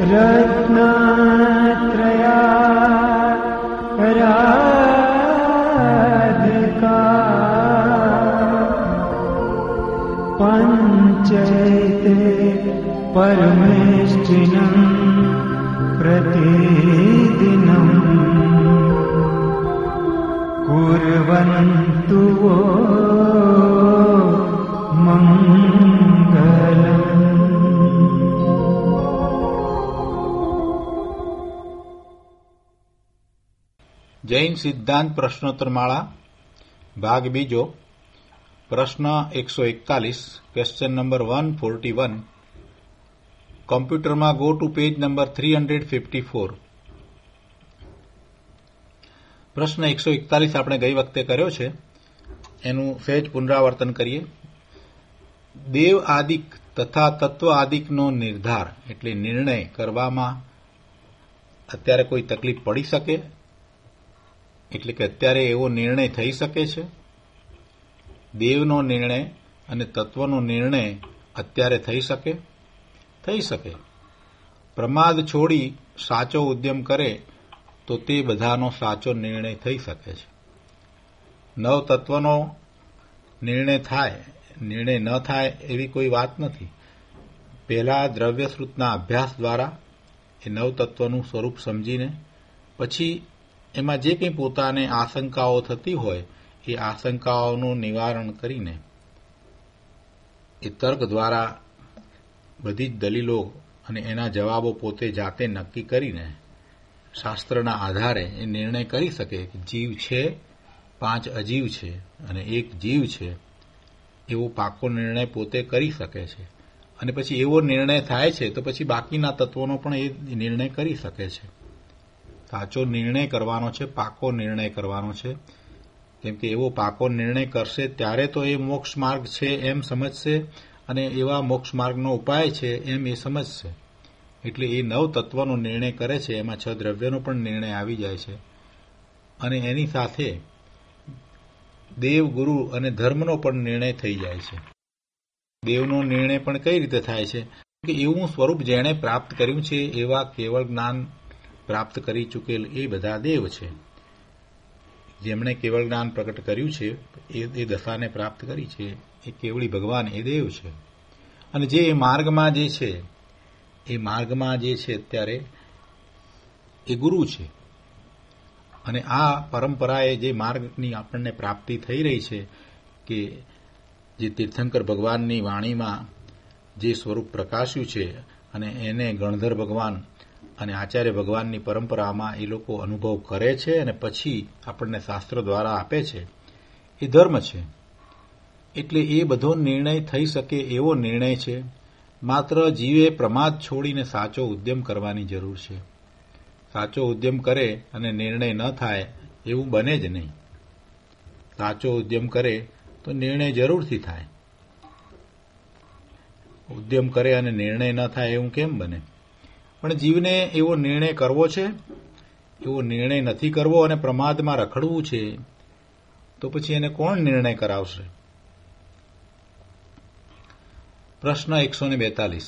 पञ्चैते परमेष्ठिनम् प्रतिदिनम् कुर्वन्तु वो मङ्गलम्। જૈન સિદ્ધાંત પ્રશ્નોત્તરમાળા ભાગ બીજો પ્રશ્ન 141 ક્વેશ્ચન નંબર 141 કોમ્પ્યુટરમાં ગો ટુ પેજ નંબર 354 પ્રશ્ન 141 આપણે ગઈ વખતે કર્યો છે એનું સહેજ પુનરાવર્તન કરીએ. દેવ આદિક તથા તત્વ આદિકનો નિર્ધાર એટલે નિર્ણય કરવામાં અત્યારે કોઈ તકલીફ પડી શકે, એટલે કે અત્યારે એવો નિર્ણય થઈ શકે છે? દેવનો નિર્ણય અને તત્વનો નિર્ણય અત્યારે થઈ શકે? થઈ શકે. પ્રમાદ છોડી સાચો ઉદ્યમ કરે તો તે બધાનો સાચો નિર્ણય થઈ શકે છે. નવ તત્વનો નિર્ણય થાય, નિર્ણય ન થાય એવી કોઈ વાત નથી. પહેલા દ્રવ્યશ્રુતના અભ્યાસ દ્વારા એ નવ તત્વનું સ્વરૂપ સમજીને પછી એમાં જે કંઈ પોતાને આશંકાઓ થતી હોય એ આશંકાઓનું નિવારણ કરીને એ તર્ક દ્વારા બધી જ દલીલો અને એના જવાબો પોતે જાતે નક્કી કરીને શાસ્ત્રના આધારે એ નિર્ણય કરી શકે કે જીવ છે, 5 અજીવ છે અને 1 જીવ છે, એવો પાકો નિર્ણય પોતે કરી શકે છે. અને પછી એવો નિર્ણય થાય છે તો પછી બાકીના તત્વોનો પણ એ નિર્ણય કરી શકે છે. સાચો નિર્ણય કરવાનો છે, પાકો નિર્ણય કરવાનો છે. કેમ કે એવો પાકો નિર્ણય કરશે ત્યારે તો એ મોક્ષ માર્ગ છે એમ સમજશે અને એવા મોક્ષ માર્ગનો ઉપાય છે એમ એ સમજશે. એટલે એ 9 તત્વનો નિર્ણય કરે છે, એમાં 6 દ્રવ્યનો પણ નિર્ણય આવી જાય છે. અને એની સાથે દેવ, ગુરુ અને ધર્મનો પણ નિર્ણય થઈ જાય છે. દેવનો નિર્ણય પણ કઈ રીતે થાય છે કે એવું સ્વરૂપ જેણે પ્રાપ્ત કર્યું છે એવા કેવળ જ્ઞાન પ્રાપ્ત કરી ચૂકેલ એ બધા દેવ છે. જેમણે કેવળ જ્ઞાન પ્રગટ કર્યું છે એ દશાને પ્રાપ્ત કરી છે એ કેવળી ભગવાન એ દેવ છે. અને જે એ માર્ગમાં જે છે એ માર્ગમાં જે છે અત્યારે એ ગુરુ છે. અને આ પરંપરાએ જે માર્ગની આપણને પ્રાપ્તિ થઈ રહી છે કે જે તીર્થંકર ભગવાનની વાણીમાં જે સ્વરૂપ પ્રકાશ્યું છે અને એને ગણધર ભગવાન અને આચાર્ય ભગવાનની પરંપરામાં એ લોકો અનુભવ કરે છે અને પછી આપણને શાસ્ત્ર દ્વારા આપે છે, એ ધર્મ છે. એટલે એ બધો નિર્ણય થઈ શકે એવો નિર્ણય છે. માત્ર જીવે પ્રમાદ છોડીને સાચો ઉદ્યમ કરવાની જરૂર છે. સાચો ઉદ્યમ કરે અને નિર્ણય ન થાય એવું બને જ નહીં. સાચો ઉદ્યમ કરે તો નિર્ણય જરૂરથી થાય. ઉદ્યમ કરે અને નિર્ણય ન થાય એવું કેમ બને? પણ જીવને એવો નિર્ણય કરવો છે, એવો નિર્ણય નથી કરવો અને પ્રમાદમાં રખડવું છે, તો પછી એને કોણ નિર્ણય કરાવશે? પ્રશ્ન 142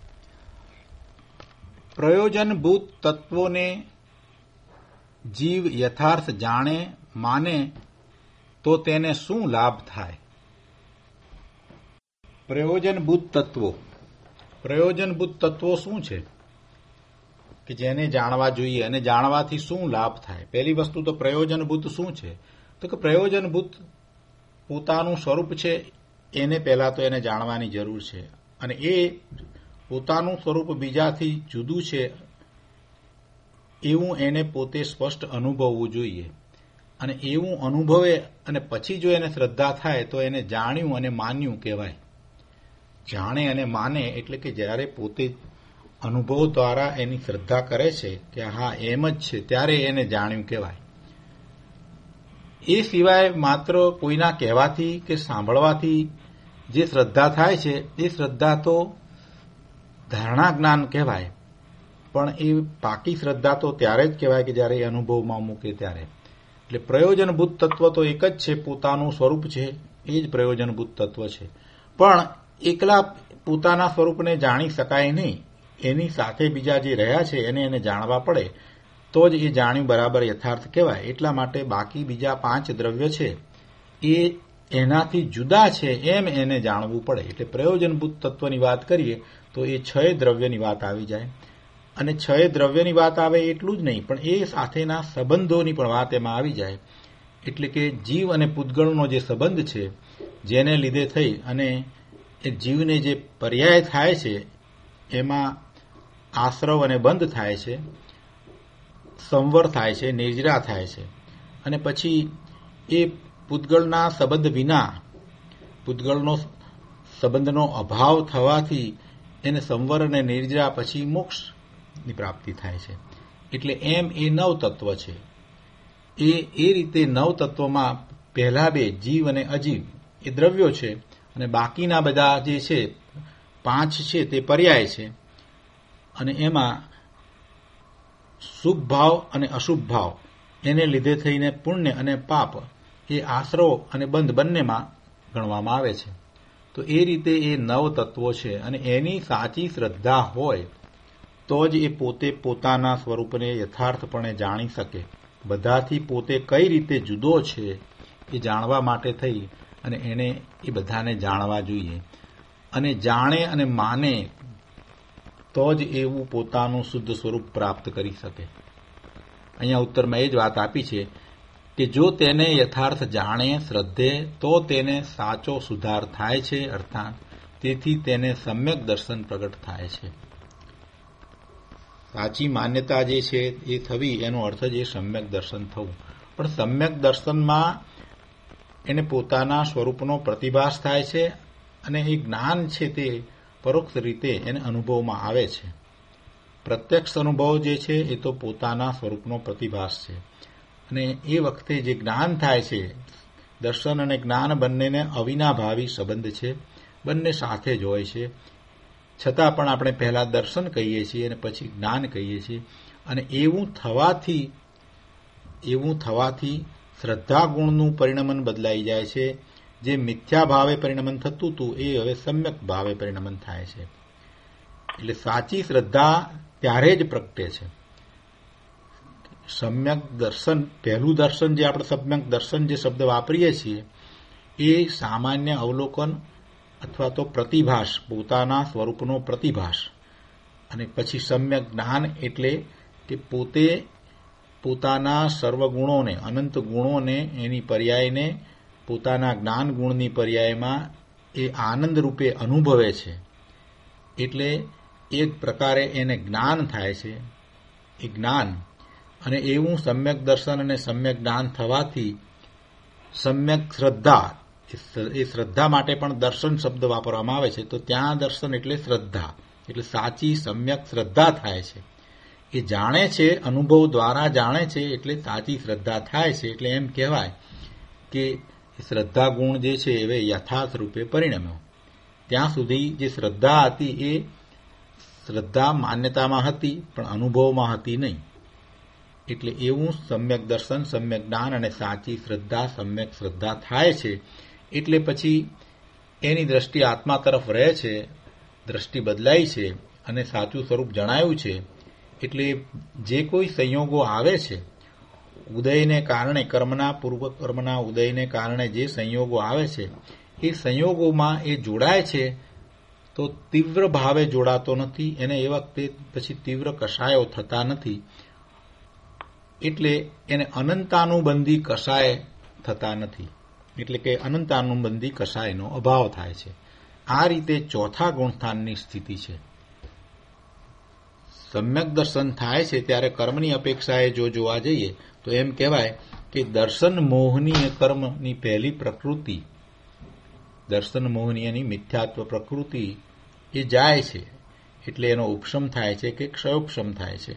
પ્રયોજનભૂત તત્વોને જીવ યથાર્થ જાણે, માને તો તેને શું લાભ થાય? પ્રયોજનભૂત તત્વો. પ્રયોજનભૂત તત્વો શું છે કે જેને જાણવા જોઈએ અને જાણવાથી શું લાભ થાય? પહેલી વસ્તુ તો પ્રયોજનભૂત શું છે? તો કે પ્રયોજનભૂત પોતાનું સ્વરૂપ છે એને પહેલા તો એને જાણવાની જરૂર છે. અને એ પોતાનું સ્વરૂપ બીજાથી જુદું છે એવું એને પોતે સ્પષ્ટ અનુભવવું જોઈએ. અને એવું અનુભવે અને પછી જો એને શ્રદ્ધા થાય તો એને જાણ્યું અને માન્યું કહેવાય. જાણે અને માને એટલે કે જ્યારે પોતે અનુભવ દ્વારા એની શ્રદ્ધા કરે છે કે હા એમ જ છે, ત્યારે એને જાણ્યું કહેવાય. એ સિવાય માત્ર કોઈના કહેવાથી કે સાંભળવાથી જે શ્રદ્ધા થાય છે એ શ્રદ્ધા તો ધારણા જ્ઞાન કહેવાય. પણ એ પાકી શ્રદ્ધા તો ત્યારે જ કહેવાય કે જ્યારે એ અનુભવમાં મૂકે ત્યારે. એટલે પ્રયોજનભૂત તત્વ તો એક જ છે, પોતાનું સ્વરૂપ છે એ જ પ્રયોજનભૂત તત્વ છે. પણ એકલા પોતાના સ્વરૂપને જાણી શકાય નહીં એની સાથે બીજા જે રહ્યા છે એને જાણવા પડે તો જ એ જાણ્યું બરાબર યથાર્થ કહેવાય. એટલા માટે બાકી બીજા 5 દ્રવ્ય છે એ એનાથી જુદા છે એમ એને જાણવું પડે. એટલે પ્રયોજનભૂત તત્વની વાત કરીએ તો એ 6 દ્રવ્યની વાત આવી જાય. અને 6 દ્રવ્યની વાત આવે એટલું જ નહીં, પણ એ સાથેના સંબંધોની પણ વાત એમાં આવી જાય. એટલે કે જીવ અને પૂતગળનો જે સંબંધ છે, જેને લીધે થઈ અને એ જીવને જે પર્યાય થાય છે એમાં આશ્રવ અને બંધ થાય છે, સંવર થાય છે, નિર્જરા થાય છે. અને પછી એ પૂતગળના સંબંધ વિના, પૂતગળનો સંબંધનો અભાવ થવાથી એને સંવર અને નિર્જરા પછી મોક્ષની પ્રાપ્તિ થાય છે. એટલે એમ એ 9 તત્વ છે. એ રીતે 9 તત્વમાં પહેલા 2 જીવ અને અજીવ એ દ્રવ્યો છે, અને બાકીના બધા જે છે 5 છે તે પર્યાય છે. અને એમાં શુભ ભાવ અને અશુભ ભાવ એને લીધે થઈને પુણ્ય અને પાપ એ આશ્રવ અને બંધ બંનેમાં ગણવામાં આવે છે. તો એ રીતે એ 9 તત્વો છે, અને એની સાચી શ્રદ્ધા હોય તો જ એ પોતે પોતાના સ્વરૂપને યથાર્થપણે જાણી શકે. બધાથી પોતે કઈ રીતે જુદો છે એ જાણવા માટે થઈ અને એને એ બધાને જાણવા જોઈએ. અને જાણે અને માને તો જ એવું પોતાનું શુદ્ધ સ્વરૂપ પ્રાપ્ત કરી શકે. અહીંયા ઉત્તરમાં એ જ વાત આપી છે કે જો તેને યથાર્થ જાણે, શ્રદ્ધે, તો તેને સાચો સુધાર થાય છે, અર્થાત તેથી તેને સમ્યક દર્શન પ્રગટ થાય છે. સાચી માન્યતા જે છે એ થવી, એનો અર્થ જ એ સમ્યક દર્શન થવું. પણ સમ્યક દર્શનમાં એને પોતાના સ્વરૂપનો પ્રતિભાસ થાય છે, અને એ જ્ઞાન છે તે પરોક્ષ રીતે એને અનુભવમાં આવે છે. પ્રત્યક્ષ અનુભવ જે છે એ તો પોતાના સ્વરૂપનો પ્રતિભાસ છે. અને એ વખતે જે જ્ઞાન થાય છે, દર્શન અને જ્ઞાન બંનેને અવિનાભાવી સંબંધ છે, બંને સાથે જ હોય છે. છતાં પણ આપણે પહેલા દર્શન કહીએ છીએ અને પછી જ્ઞાન કહીએ છીએ. અને એવું થવાથી શ્રદ્ધા ગુણનું પરિણમન બદલાઈ જાય છે. જે મિથ્યા ભાવે પરિણમન થતું હતું એ હવે સમ્યક ભાવે પરિણમન થાય છે. એટલે સાચી શ્રદ્ધા ત્યારે જ પ્રગટે છે. સમ્યક દર્શન, પહેલું દર્શન જે આપણે સમ્યક દર્શન જે શબ્દ વાપરીએ છીએ એ સામાન્ય અવલોકન અથવા તો પ્રતિભાસ, પોતાના સ્વરૂપનો પ્રતિભાસ. અને પછી સમ્યક જ્ઞાન એટલે કે પોતે પોતાના સર્વગુણોને, અનંત ગુણોને, એની પર્યાયને પોતાના જ્ઞાન ગુણની પર્યાયમાં એ આનંદ રૂપે અનુભવે છે. એટલે એક પ્રકારે એને જ્ઞાન થાય છે, એ જ્ઞાન. અને એવું સમ્યક દર્શન અને સમ્યક જ્ઞાન થવાથી સમ્યક શ્રદ્ધા, એ શ્રદ્ધા માટે પણ દર્શન શબ્દ વાપરવામાં આવે છે. તો ત્યાં દર્શન એટલે શ્રદ્ધા, એટલે સાચી સમ્યક શ્રદ્ધા થાય છે. એ જાણે છે, અનુભવ દ્વારા જાણે છે, એટલે સાચી શ્રદ્ધા થાય છે. એટલે એમ કહેવાય કે શ્રદ્ધા ગુણ જે છે એ યથાર્થ રૂપે પરિણમ્યો. ત્યાં સુધી જે શ્રદ્ધા હતી એ શ્રદ્ધા માન્યતામાં હતી, પણ અનુભવમાં હતી નહીં. એટલે એવું સમ્યક દર્શન, સમ્યક જ્ઞાન અને સાચી શ્રદ્ધા, સમ્યક શ્રદ્ધા થાય છે. એટલે પછી એની દ્રષ્ટિ આત્મા તરફ રહે છે, દ્રષ્ટિ બદલાઈ છે અને સાચું સ્વરૂપ જણાયું છે. એટલે જે કોઈ સંયોગો આવે છે, ઉદયને કારણે, કર્મના પૂર્વ કર્મના ઉદયને કારણે જે સંયોગો આવે છે, એ સંયોગોમાં એ જોડાય છે તો તીવ્ર ભાવે જોડાતો નથી. એને એ વખતે પછી તીવ્ર કષાયો થતા નથી. એટલે એને અનંતાનુબંધી કષાય થતા નથી. એટલે કે અનંતાનુબંધી કષાયનો અભાવ થાય છે. આ રીતે ચોથા ગુણસ્થાનની સ્થિતિ છે. સમ્યક દર્શન થાય છે ત્યારે કર્મની અપેક્ષાએ જો જોવા જઈએ તો એમ કહેવાય કે દર્શન મોહનીય કર્મની પહેલી પ્રકૃતિ, દર્શન મોહનીયની મિથ્યાત્વ પ્રકૃતિ એ જાય છે. એટલે એનો ઉપશમ થાય છે કે ક્ષયોપશમ થાય છે.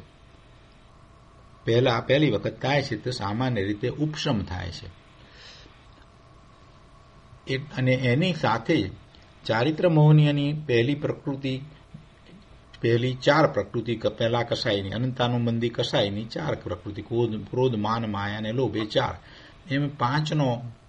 પહેલી વખત થાય છે તો સામાન્ય રીતે ઉપશમ થાય છે. અને એની સાથે ચારિત્ર મોહનીયની પહેલી પ્રકૃતિ, પહેલી 4 પ્રકૃતિ પહેલા કસાયની, અનંતાનુબંધી કસાયની 4 પ્રકૃતિ, ક્રોધ, માન, માયા અને લોભ, એ 4, એમ 5નો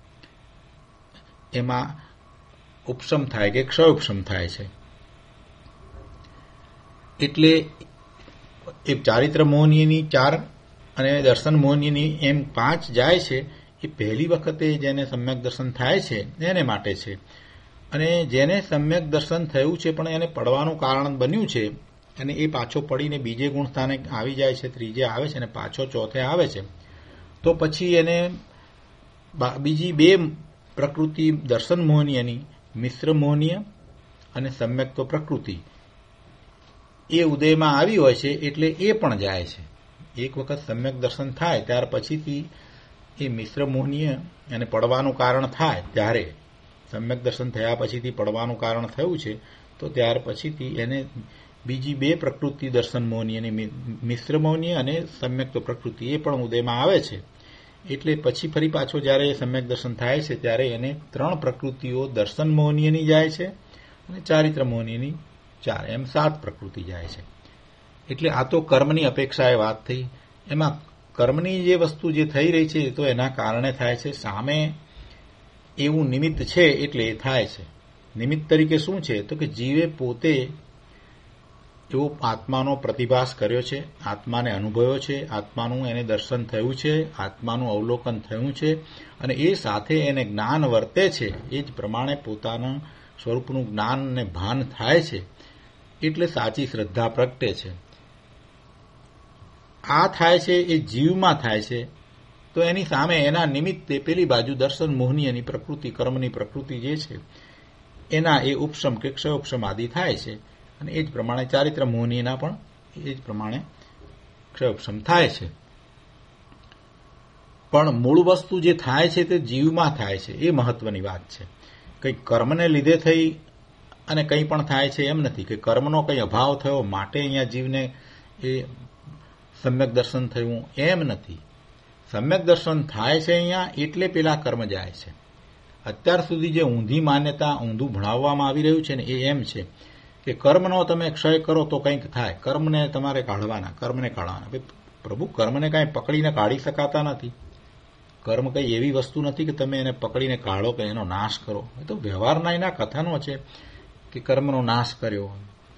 એમાં ઉપશમ થાય કે ક્ષયોપશમ થાય છે. એટલે એ ચારિત્ર મોહનીયની 4 અને દર્શન મોહનીયની એમ 5 જાય છે. એ પહેલી વખતે જેને સમ્યક દર્શન થાય છે એને માટે છે. અને જેને સમ્યક દર્શન થયું છે પણ એને પડવાનું કારણ બન્યું છે અને એ પાછો પડીને બીજે ગુણ સ્થાને આવી જાય છે, ત્રીજે આવે છે અને પાછો ચોથે આવે છે, તો પછી એને બીજી 2 પ્રકૃતિ દર્શન મોહનીયની મિશ્ર મોહનીય અને સમ્યક્ત્વ પ્રકૃતિ એ ઉદયમાં આવી હોય છે એટલે એ પણ જાય છે. એક વખત સમ્યક દર્શન થાય ત્યાર પછીથી એ મિશ્ર મોહનીય અને પડવાનું કારણ થાય ત્યારે સમ્યક દર્શન થયા પછીથી પડવાનું કારણ થયું છે તો ત્યાર પછીથી એને બીજી 2 પ્રકૃતિ દર્શન મોહનીય અને મિશ્ર મોહનીય અને સમ્યક્ત્વ પ્રકૃતિ એ પણ ઉદયમાં આવે છે. એટલે પછી ફરી પાછો જ્યારે સમ્યક દર્શન થાય છે ત્યારે એને 3 પ્રકૃતિઓ દર્શન મોહનીયની જાય છે અને ચારિત્ર મોહનીયની 4 એમ 7 પ્રકૃતિ જાય છે. એટલે આ તો કર્મની અપેક્ષાએ વાત થઈ. એમાં કર્મની જે વસ્તુ જે થઈ રહી છે તો એના કારણે થાય છે. સામે એવું નિમિત્ત છે એટલે એ થાય છે. નિમિત્ત તરીકે શું છે તો કે જીવે પોતે એવો આત્માનો પ્રતિભાસ કર્યો છે, આત્માને અનુભવ્યો છે, આત્માનું એને દર્શન થયું છે, આત્માનું અવલોકન થયું છે અને એ સાથે એને જ્ઞાન વર્તે છે. એ જ પ્રમાણે પોતાના સ્વરૂપનું જ્ઞાન અને ભાન થાય છે એટલે સાચી શ્રદ્ધા પ્રગટે છે. આ થાય છે એ જીવમાં થાય છે તો એની સામે એના નિમિત્તે પેલી બાજુ દર્શન મોહનીયની પ્રકૃતિ કર્મની પ્રકૃતિ જે છે એના એ ઉપશમ કે ક્ષયોપશમ આદિ થાય છે અને એ જ પ્રમાણે ચારિત્ર મોહનીયના પણ એ જ પ્રમાણે ક્ષયોપશમ થાય છે. પણ મૂળ વસ્તુ જે થાય છે તે જીવમાં થાય છે એ મહત્વની વાત છે. કંઈ કર્મને લીધે થઈ અને કંઈ પણ થાય છે એમ નથી કે કર્મનો કંઈ અભાવ થયો માટે અહીંયા જીવને એ સમ્યક દર્શન થયું એમ નથી. સમ્યક દર્શન થાય છે અહીંયા એટલે પેલા કર્મ જાય છે. અત્યાર સુધી જે ઊંધી માન્યતા ઊંધું ભણાવવામાં આવી રહ્યું છે ને એ એમ છે કે કર્મનો તમે ક્ષય કરો તો કંઈક થાય, કર્મને તમારે કાઢવાના, કર્મને કાઢવાના. પ્રભુ કર્મને કાંઈ પકડીને કાઢી શકાતા નથી. કર્મ કંઈ એવી વસ્તુ નથી કે તમે એને પકડીને કાઢો કે એનો નાશ કરો. એ તો વ્યવહારના એના કથનો છે કે કર્મનો નાશ કર્યો,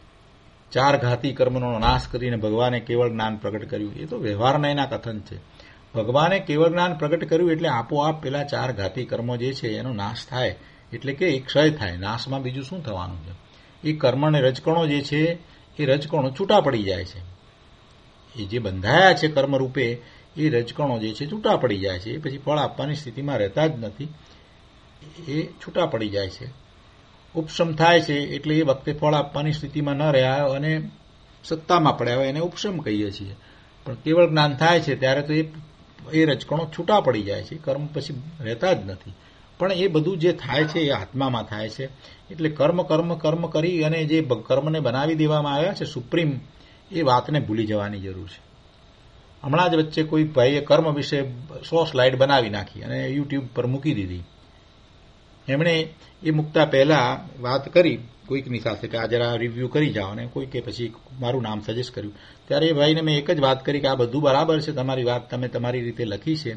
4 ઘાતી કર્મનો નાશ કરીને ભગવાને કેવળ જ્ઞાન પ્રગટ કર્યું. એ તો વ્યવહારના એના કથન છે. ભગવાને કેવળ જ્ઞાન પ્રગટ કર્યું એટલે આપોઆપ પેલા 4 ઘાતી કર્મો જે છે એનો નાશ થાય, એટલે કે એ ક્ષય થાય. નાશમાં બીજું શું થવાનું છે? એ કર્મને રજકણો જે છે એ રજકણો છૂટા પડી જાય છે. એ જે બંધાયા છે કર્મરૂપે એ રજકણો જે છે છૂટા પડી જાય છે. એ પછી ફળ આપવાની સ્થિતિમાં રહેતા જ નથી, એ છૂટા પડી જાય છે. ઉપશમ થાય છે એટલે એ વખતે ફળ આપવાની સ્થિતિમાં ન રહ્યા અને સત્તામાં પડ્યા હોય એને ઉપશમ કહીએ છીએ. પણ કેવળ જ્ઞાન થાય છે ત્યારે તો એ રજકણો છૂટા પડી જાય છે, કર્મ પછી રહેતા જ નથી. પણ એ બધું જે થાય છે એ આત્મામાં થાય છે. એટલે કર્મ કર્મ કર્મ કરી અને જે કર્મને બનાવી દેવામાં આવ્યા છે સુપ્રીમ, એ વાતને ભૂલી જવાની જરૂર છે. હમણાં જ વચ્ચે કોઈ ભાઈએ કર્મ વિશે 100 સ્લાઇડ બનાવી નાખી અને યુટ્યુબ પર મૂકી દીધી. એમણે એ મૂકતા પહેલા વાત કરી કોઈકની સાથે કે આ જરા રિવ્યૂ કરી જાઓ, અને કોઈકે પછી મારું નામ સજેસ્ટ કર્યું. ત્યારે એ ભાઈને મેં એક જ વાત કરી કે આ બધું બરાબર છે, તમારી વાત તમે તમારી રીતે લખી છે,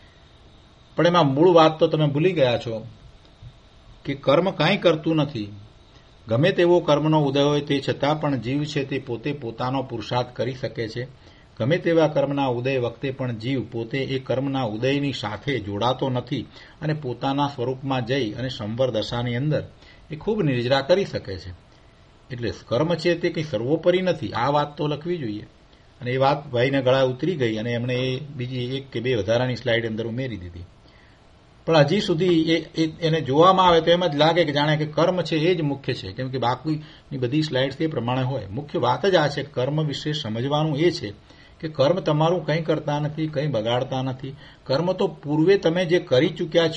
પણ એમાં મૂળ વાત તો તમે ભૂલી ગયા છો કે કર્મ કાંઈ કરતું નથી. ગમે તેવો કર્મનો ઉદય હોય તે છતાં પણ જીવ છે તે પોતે પોતાનો પુરુષાર્થ કરી શકે છે. ગમે તેવા કર્મના ઉદય વખતે પણ જીવ પોતે એ કર્મના ઉદયની સાથે જોડાતો નથી અને પોતાના સ્વરૂપમાં જઈ અને સંવર દશાની અંદર એ ખૂબ નિર્જરા કરી શકે છે. એટલે કર્મ છે તે કંઈ સર્વોપરી નથી, આ વાત તો લખવી જોઈએ. અને એ વાત ભાઈને ગળા ઉતરી ગઈ અને એમણે એ બીજી 1 કે 2 વધારાની સ્લાઇડ અંદર ઉમેરી દીધી. પણ હજી સુધી એને જોવામાં આવે તો એમ જ લાગે કે જાણે કે કર્મ છે એ જ મુખ્ય છે, કેમ કે બાકીની બધી સ્લાઇડ્સ એ પ્રમાણે હોય. મુખ્ય વાત જ આ છે, કર્મ વિશે સમજવાનું એ છે કે કર્મ તમારું કંઈ કરતા નથી, કંઈ બગાડતા નથી. કર્મ તો પૂર્વે તમે જે કરી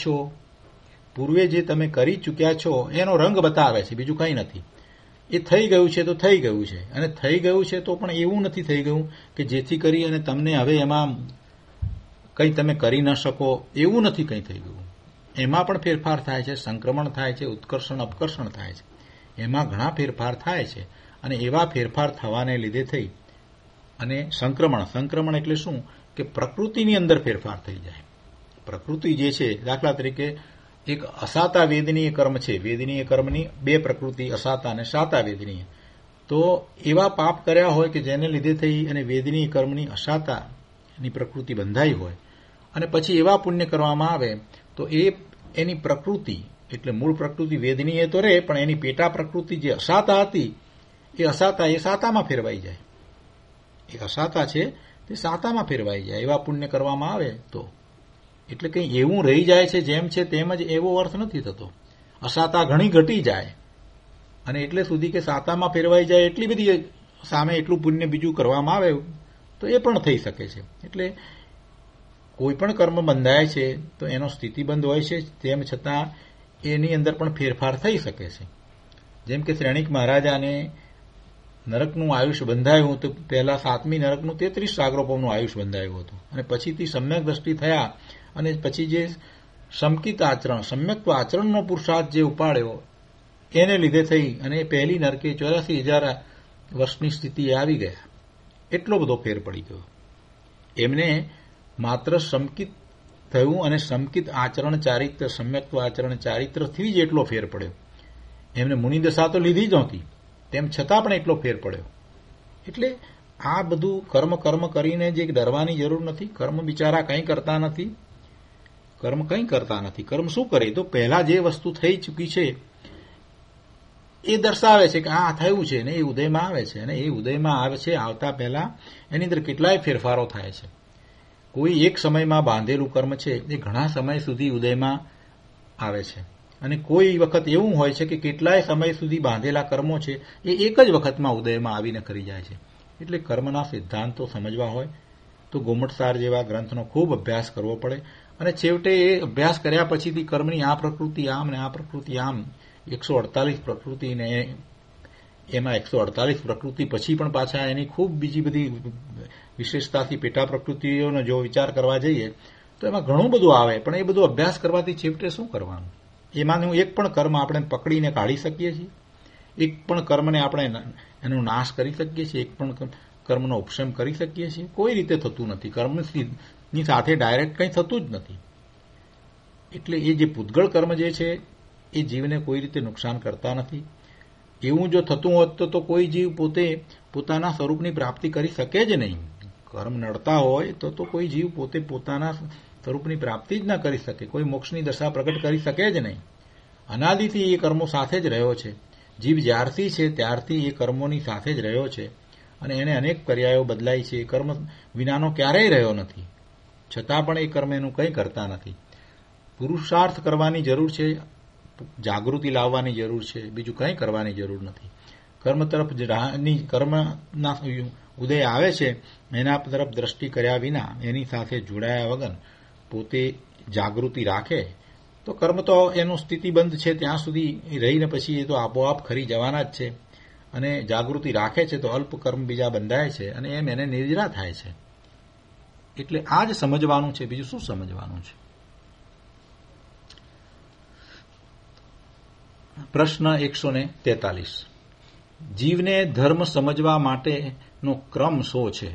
ચૂક્યા છો એનો રંગ બતાવે છે, બીજું કંઈ નથી. એ થઈ ગયું છે તો થઈ ગયું છે, અને થઈ ગયું છે તો પણ એવું નથી થઈ ગયું કે જેથી કરી અને તમને હવે એમાં કંઈ તમે કરી ન શકો, એવું નથી કંઈ થઈ ગયું. એમાં પણ ફેરફાર થાય છે, સંક્રમણ થાય છે, ઉત્કર્ષણ અપકર્ષણ થાય છે, એમાં ઘણા ફેરફાર થાય છે. અને એવા ફેરફાર થવાને લીધે થઈ અને સંક્રમણ એટલે શું કે પ્રકૃતિની અંદર ફેરફાર થઈ જાય. પ્રકૃતિ જે છે, દાખલા તરીકે એક અસાતા વેદનીય કર્મ છે. વેદનીય કર્મની 2 પ્રકૃતિ, અસાતા અને સાતા વેદનીય. તો એવા પાપ કર્યા હોય કે જેને લીધે થઈ અને વેદની કર્મની અસાતાની પ્રકૃતિ બંધાઈ હોય અને પછી એવા પુણ્ય કરવામાં આવે તો એની પ્રકૃતિ એટલે મૂળ પ્રકૃતિ વેદની એ તો રહે, પણ એની પેટા પ્રકૃતિ જે અસાતા હતી એ અસાતા એ સાતામાં ફેરવાઈ જાય. એ અસાતા છે તે સાતામાં ફેરવાઈ જાય એવા પુણ્ય કરવામાં આવે તો. એટલે કંઈ એવું રહી જાય છે જેમ છે તેમ જ એવો અર્થ નથી થતો. અસાતા ઘણી ઘટી જાય અને એટલે સુધી કે સાતામાં ફેરવાઈ જાય એટલી બધી સામે એટલું પુણ્ય બીજું કરવામાં આવે તો એ પણ થઈ શકે છે. એટલે કોઈ પણ કર્મ બંધાય છે તો એનો સ્થિતિબંધ હોય છે, તેમ છતાં એની અંદર પણ ફેરફાર થઈ શકે છે. જેમ કે શ્રેણિક મહારાજાને નરકનું આયુષ્ય બંધાયું તો પહેલા 7મી નરકનું 33 સાગરોપમનું આયુષ્ય બંધાયું હતું અને પછીથી સમ્યક દ્રષ્ટિ થયા અને પછી જે સમકિત આચરણ સમ્યક્ત્વ આચરણનો પુરુષાર્થ જે ઉપાડ્યો એને લીધે થઈ અને પહેલી નરકે 84,000 વર્ષની સ્થિતિએ આવી ગયા. એટલો બધો ફેર પડી ગયો. એમને માત્ર સમકિત થયું અને સમકિત આચરણ ચારિત્ર સમ્યક્ત્વ આચરણ ચારિત્રથી જ એટલો ફેર પડ્યો. એમને મુનિદશા તો લીધી જ નહોતી, તેમ છતાં પણ એટલો ફેર પડ્યો. એટલે આ બધું કર્મ કરીને જે ડરવાની જરૂર નથી. કર્મ બિચારા કંઈ કરતા નથી. કર્મ શું કરે? તો પહેલા જે વસ્તુ થઈ ચૂકી છે એ દર્શાવે છે કે આ થયું છે ને એ ઉદયમાં આવે છે અને એ ઉદયમાં આવે છે. આવતા પહેલા એની અંદર કેટલાય ફેરફારો થાય છે. કોઈ એક સમયમાં બાંધેલું કર્મ છે એ ઘણા સમય સુધી ઉદયમાં આવે છે અને કોઈ વખત એવું હોય છે કે કેટલાય સમય સુધી બાંધેલા કર્મો છે એ એક જ વખતમાં ઉદયમાં આવીને કરી જાય છે. એટલે કર્મના સિદ્ધાંતો સમજવા હોય તો ગોમટસાર જેવા ગ્રંથનો ખૂબ અભ્યાસ કરવો પડે અને છેવટે એ અભ્યાસ કર્યા પછીથી કર્મની આ પ્રકૃતિ આમ ને આ પ્રકૃતિ આમ 148 પ્રકૃતિને એમાં 148 પ્રકૃતિ પછી પણ પાછા એની ખૂબ બીજી બધી વિશેષતાથી પેટા પ્રકૃતિઓનો જો વિચાર કરવા જઈએ તો એમાં ઘણું બધું આવે. પણ એ બધું અભ્યાસ કરવાથી છેવટે શું કરવાનું? એમાંનું એક પણ કર્મ આપણે પકડીને કાઢી શકીએ છીએ? એક પણ કર્મને આપણે એનો નાશ કરી શકીએ છીએ? એક પણ કર્મનો ઉપશમ કરી શકીએ છીએ? કોઈ રીતે થતું નથી. કર્મની સાથે ડાયરેક્ટ કંઈ થતું જ નથી. એટલે એ જે પૂતગળ કર્મ જે છે એ જીવને કોઈ રીતે નુકસાન કરતા નથી. એવું જો થતું હોત તો કોઈ જીવ પોતે પોતાના સ્વરૂપની પ્રાપ્તિ કરી શકે જ નહીં. કર્મ નડતા હોય તો કોઈ જીવ પોતે પોતાના સ્વરૂપની પ્રાપ્તિ જ ન કરી શકે. કોઈ મોક્ષની દશા પ્રગટ કરી શકે જ નહીં. અનાદિથી એ કર્મો સાથે જ રહ્યો છે. જીવ જ્યારથી છે ત્યારથી એ કર્મોની સાથે જ રહ્યો છે અને એને અનેક પર્યાયો બદલાય છે. એ કર્મ વિનાનો ક્યારેય રહ્યો નથી. છતાં પણ એ કર્મ એનું કંઈ કરતા નથી. પુરુષાર્થ કરવાની જરૂર છે, જાગૃતિ લાવવાની જરૂર છે, બીજું કંઈ કરવાની જરૂર નથી. કર્મ તરફ કર્મના ઉદય આવે છે એના તરફ દ્રષ્ટિ કર્યા વિના એની સાથે જોડાયા વગર પોતે જાગૃતિ રાખે તો કર્મ તો એનું સ્થિતિબંધ છે ત્યાં સુધી રહીને પછી એ તો આપોઆપ ખરી જવાના જ છે. અને જાગૃતિ રાખે છે તો અલ્પ કર્મ બીજા બંધાય છે અને એમ એને નિર્જરા થાય છે. એટલે આ જ સમજવાનું છે, બીજું શું સમજવાનું છે? પ્રશ્ન 143. જીવને ધર્મ સમજવા માટેનો ક્રમ શું છે?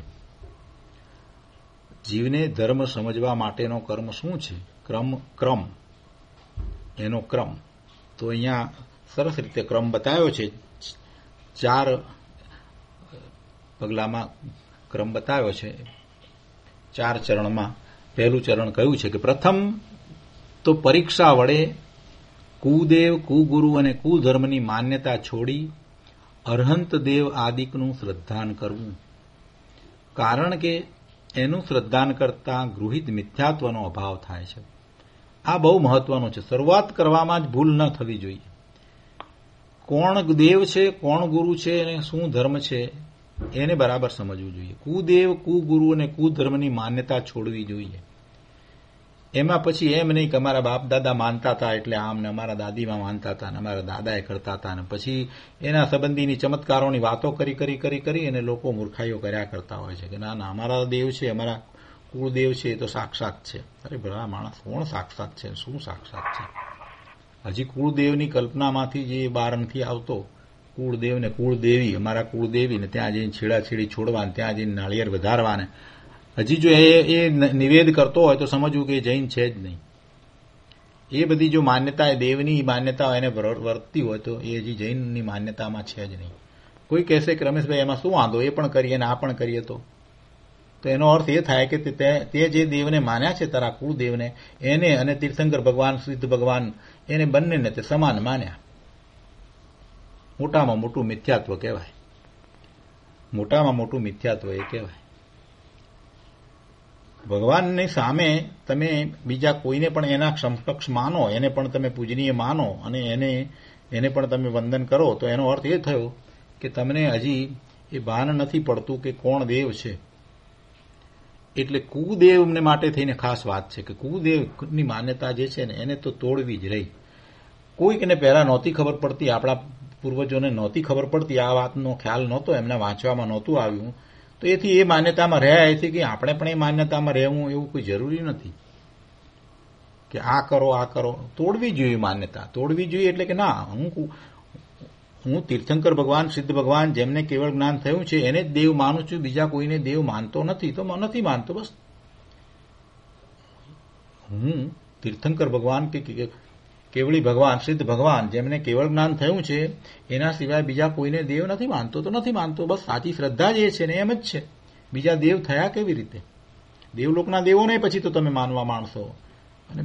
જીવને ધર્મ સમજવા માટેનો કર્મ શું છે? ક્રમ એનો ક્રમ તો અહીંયા સરસ રીતે ક્રમ બતાવ્યો છે. 4 પગલામાં ક્રમ બતાવ્યો છે. 4 ચરણમાં પહેલું ચરણ કયું છે કે પ્રથમ તો પરીક્ષા વડે કુદેવ કુગુરુ અને કુધર્મની માન્યતા છોડી અરહંત દેવ આદિકનું શ્રદ્ધાન કરવું. કારણ કે એનું શ્રદ્ધાન કરતા ગૃહિત મિથ્યાત્વનો અભાવ થાય છે. આ બહુ મહત્વનું છે. શરૂઆત કરવામાં જ ભૂલ ન થવી જોઈએ. કોણ દેવ છે, કોણ ગુરુ છે અને શું ધર્મ છે એને બરાબર સમજવું જોઈએ. કુદેવ કુગુરુ અને કુધર્મની માન્યતા છોડવી જોઈએ. એમાં પછી એમ નહીં કે અમારા બાપ દાદા માનતા હતા એટલે આમ ને અમારા દાદીમાં માનતા હતા ને અમારા દાદાએ કરતા હતા ને પછી એના સંબંધીની ચમત્કારોની વાતો કરી અને લોકો મૂર્ખાઈઓ કર્યા કરતા હોય છે કે ના ના અમારા દેવ છે, અમારા કુળદેવ છે એ તો સાક્ષાત છે. અરે ભલા માણસ, કોણ સાક્ષાત છે, શું સાક્ષાત છે? હજી કુળદેવની કલ્પનામાંથી જે બહાર નથી આવતો. કુળદેવ ને કુળદેવી, અમારા કુળદેવી ને ત્યાં જઈને છેડાછેડી છોડવા, ત્યાં જઈને નાળિયેર વધારવાને હજી જો એ નિવેદ કરતો હોય તો સમજવું કે જૈન છે જ નહીં. એ બધી જો માન્યતા દેવની માન્યતા એને વર્તતી હોય તો એ હજી જૈનની માન્યતામાં છે જ નહીં. કોઈ કહેશે કે રમેશભાઈ એમાં શું વાંધો, એ પણ કરીએ ને આ પણ કરીએ તો એનો અર્થ એ થાય કે તે જે દેવને માન્યા છે તારા કુળદેવને, એને અને તીર્થંકર ભગવાન સિદ્ધ ભગવાન એને બંનેને તે સમાન માન્યા. મોટામાં મોટું મિથ્યાત્વ કહેવાય. મોટામાં મોટું મિથ્યાત્વ એ કહેવાય. ભગવાનની સામે તમે બીજા કોઈને પણ એના સમકક્ષ માનો, એને પણ તમે પૂજનીય માનો અને એને પણ તમે વંદન કરો, તો એનો અર્થ એ થયો કે તમને હજી એ ભાન નથી પડતું કે કોણ દેવ છે. એટલે કુદેવને માટે થઈને ખાસ વાત છે કે કુદેવની માન્યતા જે છે ને એને તો તોડવી જ રહી. કોઈકને પહેલા નહોતી ખબર પડતી, આપણા પૂર્વજોને નહોતી ખબર પડતી, આ વાતનો ખ્યાલ નહોતો, એમના વાંચવામાં નહોતું આવ્યું, તો એથી એ માન્યતામાં રહ્યા એથી કે આપણે પણ એ માન્યતામાં રહેવું એવું કોઈ જરૂરી નથી કે આ કરો. તોડવી જોઈએ માન્યતા, તોડવી જોઈએ. એટલે કે ના, હું તીર્થંકર ભગવાન સિદ્ધ ભગવાન જેમને કેવળ જ્ઞાન થયું છે એને જ દેવ માનું છું, બીજા કોઈને દેવ માનતો નથી તો નથી માનતો. બસ હું તીર્થંકર ભગવાન કે કેવળી ભગવાન સિદ્ધ ભગવાન જેમને કેવળ જ્ઞાન થયું છે એના સિવાય બીજા કોઈને દેવ નથી માનતો તો નથી માનતો. બસ સાચી શ્રદ્ધા જે છે ને એમ જ છે. બીજા દેવ થયા કેવી રીતે? દેવલોકના દેવોને પછી તો તમે માનવા માંડશો. અને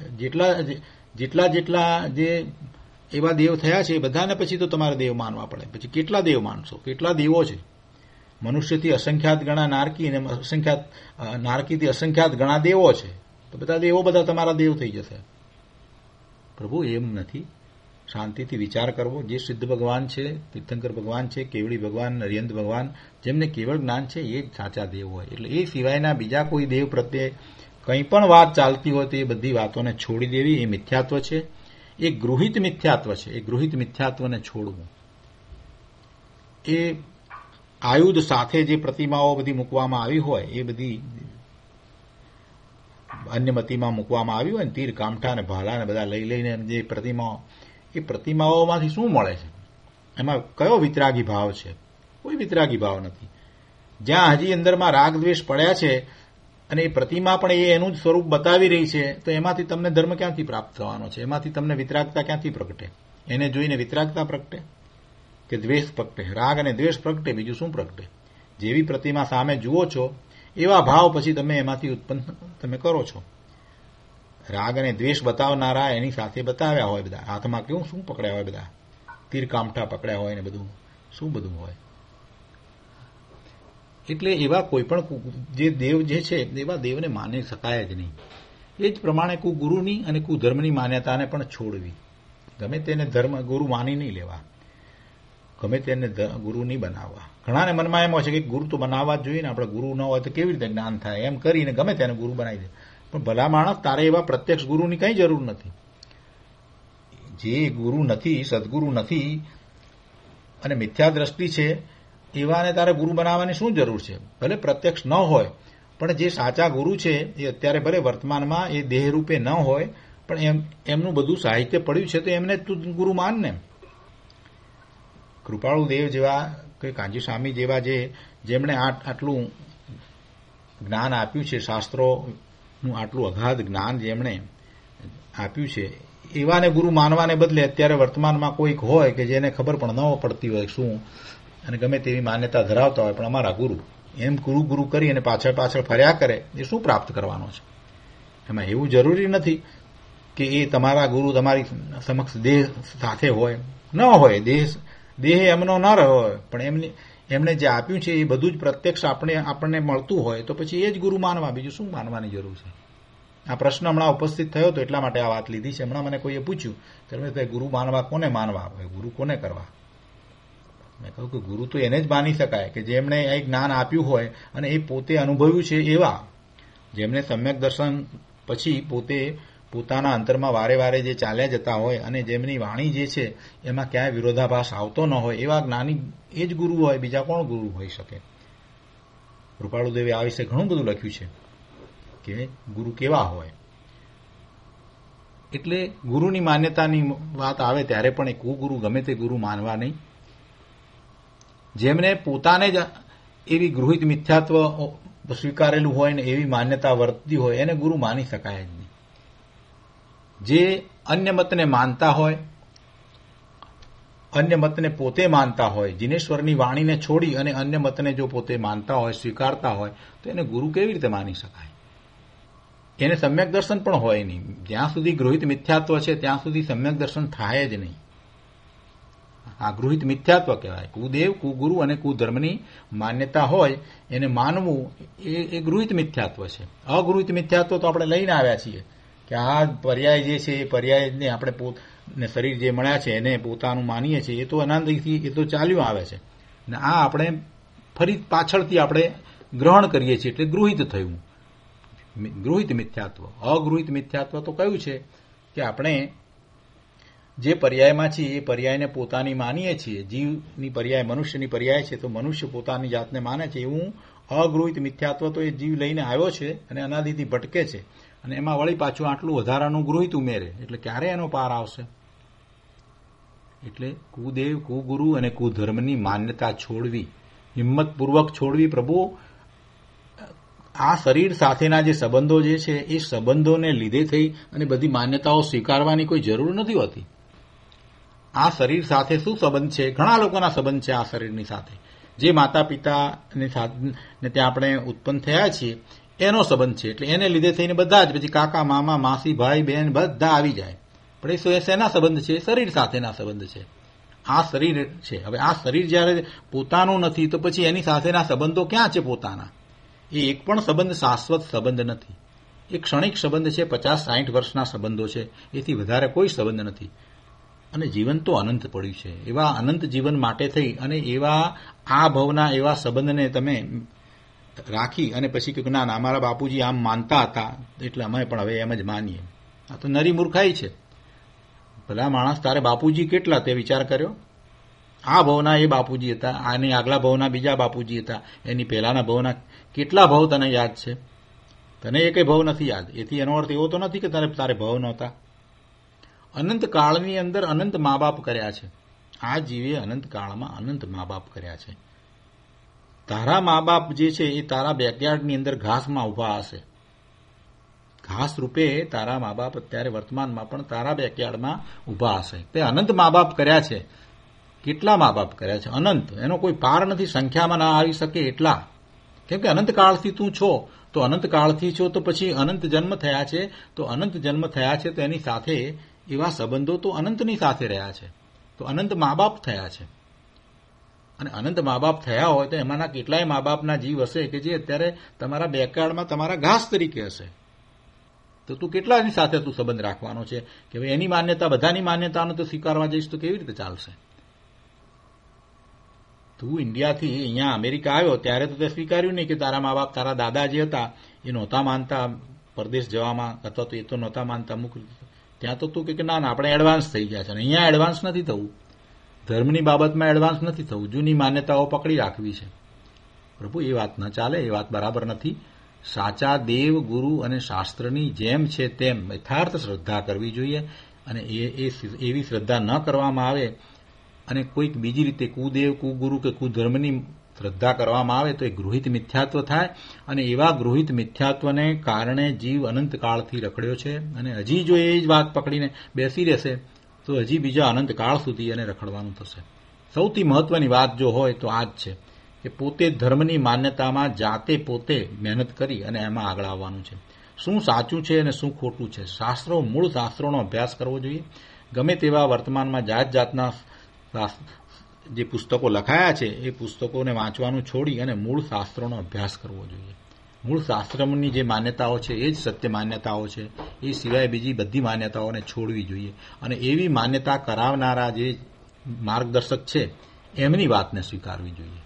જેટલા જે એવા દેવ થયા છે એ બધાને પછી તો તમારે દેવ માનવા પડે. પછી કેટલા દેવ માનશો? કેટલા દેવો છે? મનુષ્યથી અસંખ્યાત ગણા નારકી અને નારકીથી અસંખ્યાત ગણા દેવો છે. તો બધા દેવો બધા તમારા દેવ થઈ જશે. પ્રભુ એમ નથી. શાંતિથી વિચાર કરવો. જે સિદ્ધ ભગવાન છે, તીર્થંકર ભગવાન છે, કેવળી ભગવાન, નરિયંત ભગવાન, જેમને કેવળ જ્ઞાન છે એ જ સાચા દેવ હોય. એટલે એ સિવાયના બીજા કોઈ દેવ પ્રત્યે કંઈ પણ વાત ચાલતી હોય તો એ બધી વાતોને છોડી દેવી. એ મિથ્યાત્વ છે, એ ગૃહિત મિથ્યાત્વ છે. એ ગૃહિત મિથ્યાત્વને છોડવું. એ આયુધ સાથે જે પ્રતિમાઓ બધી મૂકવામાં આવી હોય એ બધી અન્યમતીમાં મૂકવામાં આવી હોય ને, તીર કામઠા અને ભાલા ને બધા લઈ લઈને જે પ્રતિમાઓ, એ પ્રતિમાઓમાંથી શું મળે છે? એમાં કયો વિતરાગી ભાવ છે? કોઈ વિતરાગી ભાવ નથી. જ્યાં હજી અંદરમાં રાગ દ્વેષ પડ્યા છે અને એ પ્રતિમા પણ એનું જ સ્વરૂપ બતાવી રહી છે, તો એમાંથી તમને ધર્મ ક્યાંથી પ્રાપ્ત થવાનો છે? એમાંથી તમને વિતરાગતા ક્યાંથી પ્રગટે? એને જોઈને વિતરાગતા પ્રગટે કે દ્વેષ પ્રગટે? રાગ અને દ્વેષ પ્રગટે, બીજું શું પ્રગટે? જેવી પ્રતિમા સામે જુઓ છો એવા ભાવ પછી તમે એમાંથી ઉત્પન્ન તમે કરો છો. રાગ અને દ્વેષ બતાવનારા એની સાથે બતાવ્યા હોય, બધા હાથમાં કેવું શું પકડ્યા હોય, બધા તીર કામઠા પકડ્યા હોય ને બધું શું બધું હોય. એટલે એવા કોઈ પણ જે દેવ જે છે એવા દેવને માની શકાય જ નહીં. એ જ પ્રમાણે કુગુરુની અને કુધર્મની માન્યતાને પણ છોડવી. ગમે તેને ધર્મ ગુરુ માની નહીં લેવા, ગમે તેને ગુરુ નહીં બનાવવા. ઘણાને મનમાં એમ હોય છે કે ગુરુ તો બનાવવા જ જોઈએ ને, આપણે ગુરુ ન હોય તો કેવી રીતે જ્ઞાન થાય, એમ કરીને ગમે તેને ગુરુ બનાવી દે. પણ ભલા માણસ, તારે એવા પ્રત્યક્ષ ગુરુની કંઈ જરૂર નથી. જે ગુરુ નથી, સદગુરુ નથી અને મિથ્યા દ્રષ્ટિ છે એવાને તારે ગુરુ બનાવવાની શું જરૂર છે? ભલે પ્રત્યક્ષ ન હોય, પણ જે સાચા ગુરુ છે એ અત્યારે ભલે વર્તમાનમાં એ દેહ રૂપે ન હોય, પણ એમનું બધું સાહિત્ય પડ્યું છે તો એમને તું ગુરુ માન ને. કૃપાળુ દેવ જેવા કે કાંજી સ્વામી જેવા જેમણે આટલું જ્ઞાન આપ્યું છે, શાસ્ત્રોનું આટલું અગાધ જ્ઞાન જેમણે આપ્યું છે, એવાને ગુરુ માનવાને બદલે અત્યારે વર્તમાનમાં કોઈક હોય કે જેને ખબર પણ ન પડતી હોય શું, અને ગમે તેવી માન્યતા ધરાવતા હોય પણ અમારા ગુરુ એમ ગુરુ કરી અને પાછળ ફર્યા કરે, એ શું પ્રાપ્ત કરવાનો છે? એમાં એવું જરૂરી નથી કે એ તમારા ગુરુ તમારી સમક્ષ દેહ સાથે હોય, ન હોય, દેહ એમનો ન રહ્યો હોય, પણ એમણે જે આપ્યું છે એ બધું જ પ્રત્યક્ષ આપણને મળતું હોય તો પછી એ જ ગુરુ માનવા, બીજું શું માનવાની જરૂર છે? આ પ્રશ્ન હમણાં ઉપસ્થિત થયો તો એટલા માટે આ વાત લીધી છે. હમણાં મને કોઈએ પૂછ્યું કે ગુરુ માનવા કોને માનવા, ગુરુ કોને કરવા? મેં કહ્યું કે ગુરુ તો એને જ માની શકાય કે જેમણે એક જ્ઞાન આપ્યું હોય અને એ પોતે અનુભવ્યું છે એવા, જેમને સમ્યક દર્શન પછી પોતાના અંતરમાં વારે વારે જે ચાલ્યા જતા હોય અને જેમની વાણી જે છે એમાં ક્યાંય વિરોધાભાસ આવતો ન હોય, એવા જ્ઞાની એ જ ગુરુ હોય. બીજા કોણ ગુરુ હોઈ શકે? કૃપાળુદેવે આ વિશે ઘણું બધું લખ્યું છે કે ગુરુ કેવા હોય. એટલે ગુરુની માન્યતાની વાત આવે ત્યારે પણ એ કુગુરુ ગમે તે ગુરુ માનવા નહીં. જેમને પોતાને જ એવી ગૃહિત મિથ્યાત્વ સ્વીકારેલું હોય ને એવી માન્યતા વર્તતી હોય એને ગુરુ માની શકાય જ નહીં. જે અન્ય મતને માનતા હોય અન્ય મતને પોતે માનતા હોય, જીનેશ્વરની વાણીને છોડી અને અન્ય મતને જો પોતે માનતા હોય, સ્વીકારતા હોય, તો એને ગુરુ કેવી રીતે માની શકાય? એને સમ્યક દર્શન પણ હોય નહીં. જ્યાં સુધી ગૃહિત મિથ્યાત્વ છે ત્યાં સુધી સમ્યક દર્શન થાય જ નહીં. આ ગૃહિત મિથ્યાત્વ કહેવાય. કુદેવ, કુગુરુ અને કુધર્મની માન્યતા હોય એને માનવું એ ગૃહિત મિથ્યાત્વ છે. અગૃહિત મિથ્યાત્વ તો આપણે લઈને આવ્યા છીએ કે આ પર્યાય જે છે એ પર્યાયને આપણે શરીર જે મળ્યા છે એને પોતાનું માનીએ છીએ. એ તો અનાદિથી એ તો ચાલ્યું આવે છે અને આ આપણે ફરી પાછળથી આપણે ગ્રહણ કરીએ છીએ એટલે ગૃહિત થયું. ગૃહિત મિથ્યાત્વ. અગૃહિત મિથ્યાત્વ તો કયું છે કે આપણે જે પર્યાયમાં છીએ એ પર્યાયને પોતાની માનીએ છીએ. જીવની પર્યાય મનુષ્યની પર્યાય છે તો મનુષ્ય પોતાની જાતને માને છે. એવું અગૃહિત મિથ્યાત્વ તો એ જીવ લઈને આવ્યો છે અને અનાદિથી ભટકે છે અને એમાં વળી પાછું આટલું વધારાનું ગૃહિત ઉમેરે એટલે ક્યારે એનો પાર આવશે? એટલે કુદેવ, કુગુરુ અને કુધર્મની માન્યતા છોડવી, હિંમતપૂર્વક છોડવી. પ્રભુ, આ શરીર સાથેના જે સંબંધો જે છે એ સંબંધોને લીધે થઈ અને બધી માન્યતાઓ સ્વીકારવાની કોઈ જરૂર નથી હોતી. આ શરીર સાથે શું સંબંધ છે? ઘણા લોકોના સંબંધ છે આ શરીરની સાથે. જે માતા પિતાને ત્યાં આપણે ઉત્પન્ન થયા છીએ એનો સંબંધ છે એટલે એને લીધે થઈને બધા જ પછી કાકા, મામા, માસી, ભાઈ, બહેન બધા આવી જાય. પણ એ શેના સંબંધ છે? શરીર સાથેના સંબંધ છે. આ શરીર છે. હવે આ શરીર જ્યારે પોતાનું નથી તો પછી એની સાથેના સંબંધો ક્યાં છે પોતાના? એ એક પણ સંબંધ શાશ્વત સંબંધ નથી. એ ક્ષણિક સંબંધ છે. 50-60 વર્ષના સંબંધો છે. એથી વધારે કોઈ સંબંધ નથી. અને જીવન તો અનંત પડ્યું છે. એવા અનંત જીવન માટે થઈ અને એવા આ ભવના એવા સંબંધને તમે રાખી અને પછી કે ના અમારા બાપુજી આમ માનતા હતા એટલે અમે પણ હવે એમ જ માનીએ. આ તો નરી મૂર્ખાઈ છે. ભલા માણસ, તારે બાપુજી કેટલા તે વિચાર કર્યો? આ ભવના એ બાપુજી હતા, આની આગલા ભવના બીજા બાપુજી હતા, એની પહેલાના ભવના કેટલા ભવ તને યાદ છે? તને એ કઈ ભવ નથી યાદ. એથી એનો અર્થ એવો તો નથી કે તારે ભવ નહોતા. અનંત કાળની અંદર અનંત મા બાપ કર્યા છે. આ જીવે અનંત કાળમાં અનંત મા બાપ કર્યા છે. તારા મા બાપ જે છે એ તારા બેકયાર્ડની અંદર ઘાસમાં ઉભા હશે. ઘાસ રૂપે તારા મા બાપ અત્યારે વર્તમાનમાં પણ તારા બેકયાર્ડમાં ઉભા હશે. તે અનંત મા બાપ કર્યા છે. કેટલા મા બાપ કર્યા છે? અનંત. એનો કોઈ પાર નથી, સંખ્યામાં ના આવી શકે એટલા. કેમ કે અનંત કાળથી તું છો તો અનંત કાળથી છો તો પછી અનંત જન્મ થયા છે. તો અનંત જન્મ થયા છે તો એની સાથે એવા સંબંધો તો અનંતની સાથે રહ્યા છે. તો અનંત મા બાપ થયા છે. અને અનંત મા બાપ થયા હોય તો એમાંના કેટલાય મા બાપના જીવ હશે કે જે અત્યારે તમારા બેકયાર્ડમાં તમારા ઘાસ તરીકે હશે. તો તું કેટલાની સાથે તું સંબંધ રાખવાનો છે કે ભાઈ એની માન્યતા બધાની માન્યતાનો તો સ્વીકારવા જઈશ તો કેવી રીતે ચાલશે? તું ઇન્ડિયાથી અહીંયા અમેરિકા આવ્યો ત્યારે તો તે સ્વીકાર્યું નહીં કે તારા મા બાપ, તારા દાદા જે હતા એ નહોતા માનતા પરદેશ જવામાં, અથવા તો એ તો નહોતા માનતા અમુક. ત્યાં તો તું કે ના આપણે એડવાન્સ થઈ ગયા છે. અને અહીંયા એડવાન્સ નથી થવું. ધર્મની બાબતમાં એડવાન્સ નથી થવું. જૂની માન્યતાઓ પકડી રાખવી છે. પ્રભુ, એ વાત ન ચાલે. એ વાત બરાબર નથી. સાચા દેવ, ગુરુ અને શાસ્ત્રની જેમ છે તેમ યથાર્થ શ્રદ્ધા કરવી જોઈએ. અને એવી શ્રદ્ધા ન કરવામાં આવે અને કોઈક બીજી રીતે કુદેવ, કુગુરુ કે કુધર્મની શ્રદ્ધા કરવામાં આવે તો એ ગૃહિત મિથ્યાત્વ થાય. અને એવા ગૃહિત મિથ્યાત્વને કારણે જીવ અનંતકાળથી રખડ્યો છે. અને હજી જો એ જ વાત પકડીને બેસી રહેશે તો હજી બીજા અનંતકાળ સુધી એને રખડવાનું થશે. સૌથી મહત્વની વાત જો હોય તો આ જ છે કે પોતે ધર્મની માન્યતામાં જાતે પોતે મહેનત કરી અને એમાં આગળ આવવાનું છે. શું સાચું છે અને શું ખોટું છે? મૂળ શાસ્ત્રોનો અભ્યાસ કરવો જોઈએ. ગમે તેવા વર્તમાનમાં જાતના જે પુસ્તકો લખાયા છે એ પુસ્તકોને વાંચવાનું છોડી અને મૂળ શાસ્ત્રોનો અભ્યાસ કરવો જોઈએ. મૂળ શાસ્ત્રની જે માન્યતાઓ છે એ જ સત્ય માન્યતાઓ છે. એ સિવાય બીજી બધી માન્યતાઓને છોડવી જોઈએ. અને એવી માન્યતા કરાવનારા જે માર્ગદર્શક છે એમની વાતને સ્વીકારવી જોઈએ.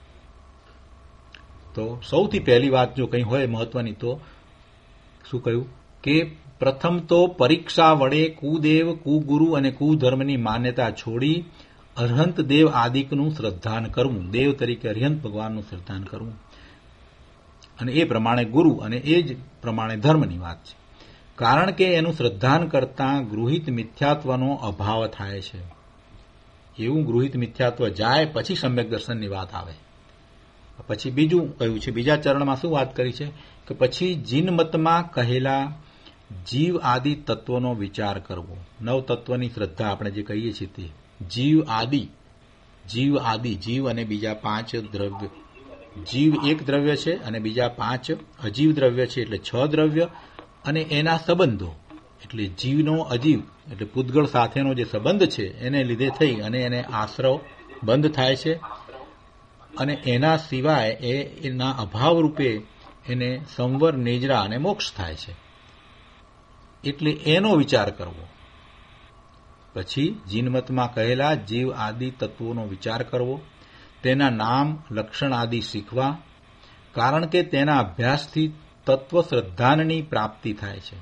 તો સૌથી પહેલી વાત જો કંઈ હોય મહત્વની તો શું કહ્યું કે પ્રથમ તો પરીક્ષા વડે કુદેવ, કુગુરુ અને કુધર્મની માન્યતા છોડી અરહંત દેવ આદિકનું શ્રદ્ધાન કરવું. દેવ તરીકે અરહંત ભગવાનનું શ્રદ્ધાન કરવું અને એ પ્રમાણે ગુરુ અને એ જ પ્રમાણે ધર્મની વાત છે. કારણ કે એનું શ્રદ્ધાન કરતાં ગૃહિત મિથ્યાત્વનો અભાવ થાય છે. એવું ગૃહિત મિથ્યાત્વ જાય પછી સમ્યક દર્શનની વાત આવે. પછી બીજું કહ્યું છે, બીજા ચરણમાં શું વાત કરી છે કે પછી જીનમતમાં કહેલા જીવ આદિ તત્વનો વિચાર કરવો. નવ તત્વની શ્રદ્ધા આપણે જે કહીએ છીએ તે જીવ આદિ, જીવ અને બીજા 5 દ્રવ્ય, જીવ એક દ્રવ્ય છે અને બીજા 5 અજીવ દ્રવ્ય છે, એટલે 6 દ્રવ્ય અને એના સંબંધો, એટલે જીવનો અજીવ એટલે પૂતગળ સાથેનો જે સંબંધ છે એને લીધે થઈ અને એને આશ્રવ બંધ થાય છે અને એના સિવાય એના અભાવ રૂપે એને સંવર, નેજરા અને મોક્ષ થાય છે. એટલે એનો વિચાર કરવો. પછી જીનમતમાં કહેલા જીવ આદિ તત્વોનો વિચાર કરવો, તેના નામ, લક્ષણ આદિ શીખવા, કારણ કે તેના અભ્યાસથી તત્વ શ્રદ્ધાનની પ્રાપ્તિ થાય છે.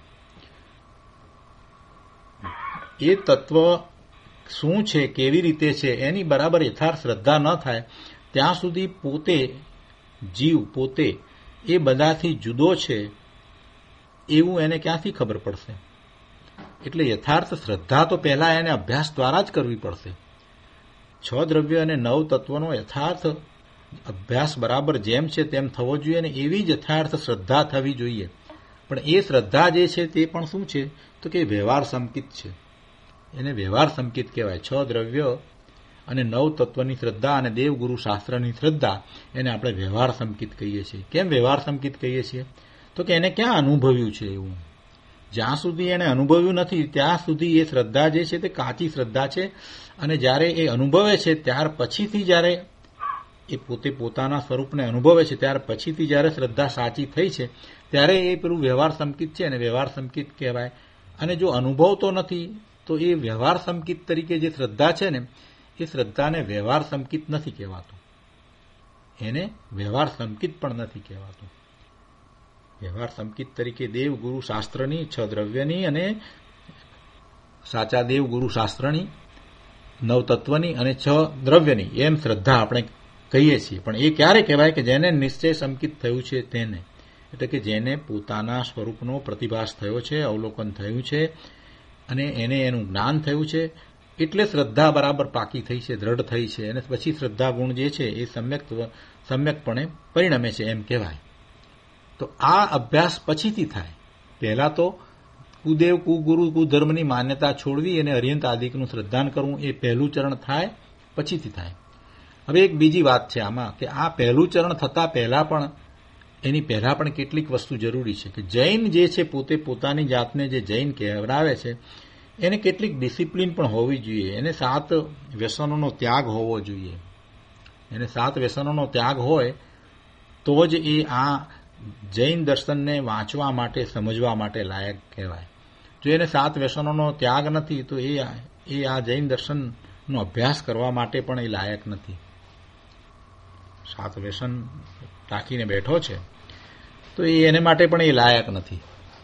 એ તત્વ શું છે, કેવી રીતે છે, એની બરાબર યથાર્થ શ્રદ્ધા ન થાય ત્યાં સુધી જીવ પોતે એ બધાથી જુદો છે એવું એને ક્યાંથી ખબર પડશે? એટલે યથાર્થ શ્રદ્ધા તો પહેલા એને અભ્યાસ દ્વારા જ કરવી પડશે. 6 દ્રવ્ય અને 9 તત્વનો યથાર્થ અભ્યાસ બરાબર જેમ છે તેમ થવો જોઈએ અને એવી જ યથાર્થ શ્રદ્ધા થવી જોઈએ. પણ એ શ્રદ્ધા જે છે તે પણ શું છે તો કે વ્યવહાર સંકિત છે. એને વ્યવહાર સંકિત કહેવાય. 6 દ્રવ્ય અને 9 તત્વની શ્રદ્ધા અને દેવગુરુ શાસ્ત્રની શ્રદ્ધા એને આપણે વ્યવહાર સંકિત કહીએ છીએ. કેમ વ્યવહાર સંકિત કહીએ છીએ? તો કે એને ક્યાં અનુભવ્યું છે એવું. જ્યાં સુધી એને અનુભવ્યું નથી ત્યાં સુધી એ શ્રદ્ધા જે છે તે કાચી શ્રદ્ધા છે અને જ્યારે એ અનુભવે છે ત્યાર પછીથી જ્યારે એ પોતે પોતાના સ્વરૂપને અનુભવે છે ત્યાર પછીથી જ્યારે શ્રદ્ધા સાચી થઈ છે ત્યારે એ પેલું વ્યવહાર સંકિત છે અને વ્યવહાર સંકિત કહેવાય. અને જો અનુભવતો નથી તો એ વ્યવહાર સંકિત તરીકે જે શ્રદ્ધા છે ને એ શ્રદ્ધાને વ્યવહાર સંકિત નથી કહેવાતું, એને વ્યવહાર સંકિત પણ નથી કહેવાતું. વ્યવહાર સંકિત તરીકે દેવ ગુરુ શાસ્ત્રની 6 દ્રવ્યની અને સાચા દેવ ગુરુ શાસ્ત્રની 9 તત્વની અને 6 દ્રવ્યની એમ શ્રદ્ધા આપણે કહીએ છીએ. પણ એ ક્યારે કહેવાય કે જેને નિશ્ચય સંકિત થયું છે તેને, એટલે કે જેને પોતાના સ્વરૂપનો પ્રતિભાસ થયો છે, અવલોકન થયું છે અને એને એનું જ્ઞાન થયું છે એટલે શ્રદ્ધા બરાબર પાકી થઈ છે, દ્રઢ થઈ છે અને પછી શ્રદ્ધા ગુણ જે છે એ સમ્યકપણે પરિણમે છે એમ કહેવાય. તો આ અભ્યાસ પછીથી થાય. પહેલા તો કુદેવ, કુગુરુ, કુધર્મની માન્યતા છોડવી અને અર્યંત આદિકનું શ્રદ્ધાન કરવું એ પહેલું ચરણ થાય, પછીથી થાય. હવે એક બીજી વાત છે આમાં કે આ પહેલું ચરણ થતાં પહેલા પણ એની પહેલા પણ કેટલીક વસ્તુ જરૂરી છે કે જૈન જે છે પોતે પોતાની જાતને જે જૈન કહેવડાવે છે એને કેટલીક ડિસિપ્લિન પણ હોવી જોઈએ. એને 7 વ્યસનોનો ત્યાગ હોવો જોઈએ. એને 7 વ્યસનોનો ત્યાગ હોય તો જ એ આ જૈન દર્શનને વાંચવા માટે, સમજવા માટે લાયક કહેવાય. જો એને 7 વ્યસનોનો ત્યાગ નથી તો એ આ જૈન દર્શનનો અભ્યાસ કરવા માટે પણ એ લાયક નથી. 7 વ્યસન રાખીને બેઠો છે તો એને માટે પણ એ લાયક નથી.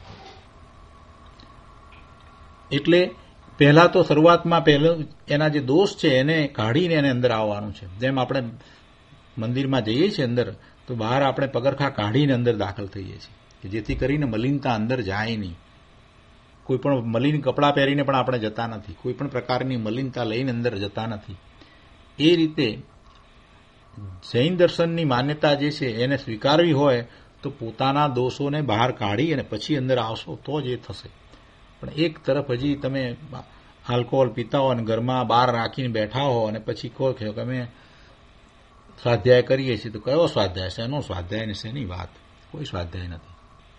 એટલે પહેલા તો શરૂઆતમાં એના જે દોષ છે એને કાઢીને એને અંદર આવવાનું છે. જેમ આપણે મંદિરમાં જઈએ છીએ અંદર તો બહાર આપણે પગરખા કાઢીને અંદર દાખલ થઈએ છીએ કે જેથી કરીને મલિનતા અંદર જાય નહીં. કોઈ પણ મલિન કપડાં પહેરીને પણ આપણે જતા નથી, કોઈ પણ પ્રકારની મલિનતા લઈને અંદર જતા નથી. એ રીતે જૈન દર્શનની માન્યતા જે છે એને સ્વીકારવી હોય તો પોતાના દોષોને બહાર કાઢી અને પછી અંદર આવશો તો જ એ થશે. પણ એક તરફ હજી તમે આલ્કોહોલ પીતા હો અને ઘરમાં બહાર રાખીને બેઠા હો અને પછી કહો કે અમે સ્વાધ્યાય કરીએ છીએ તો કયો સ્વાધ્યાય? શેનો સ્વાધ્યાય ને શેની વાત? કોઈ સ્વાધ્યાય નથી.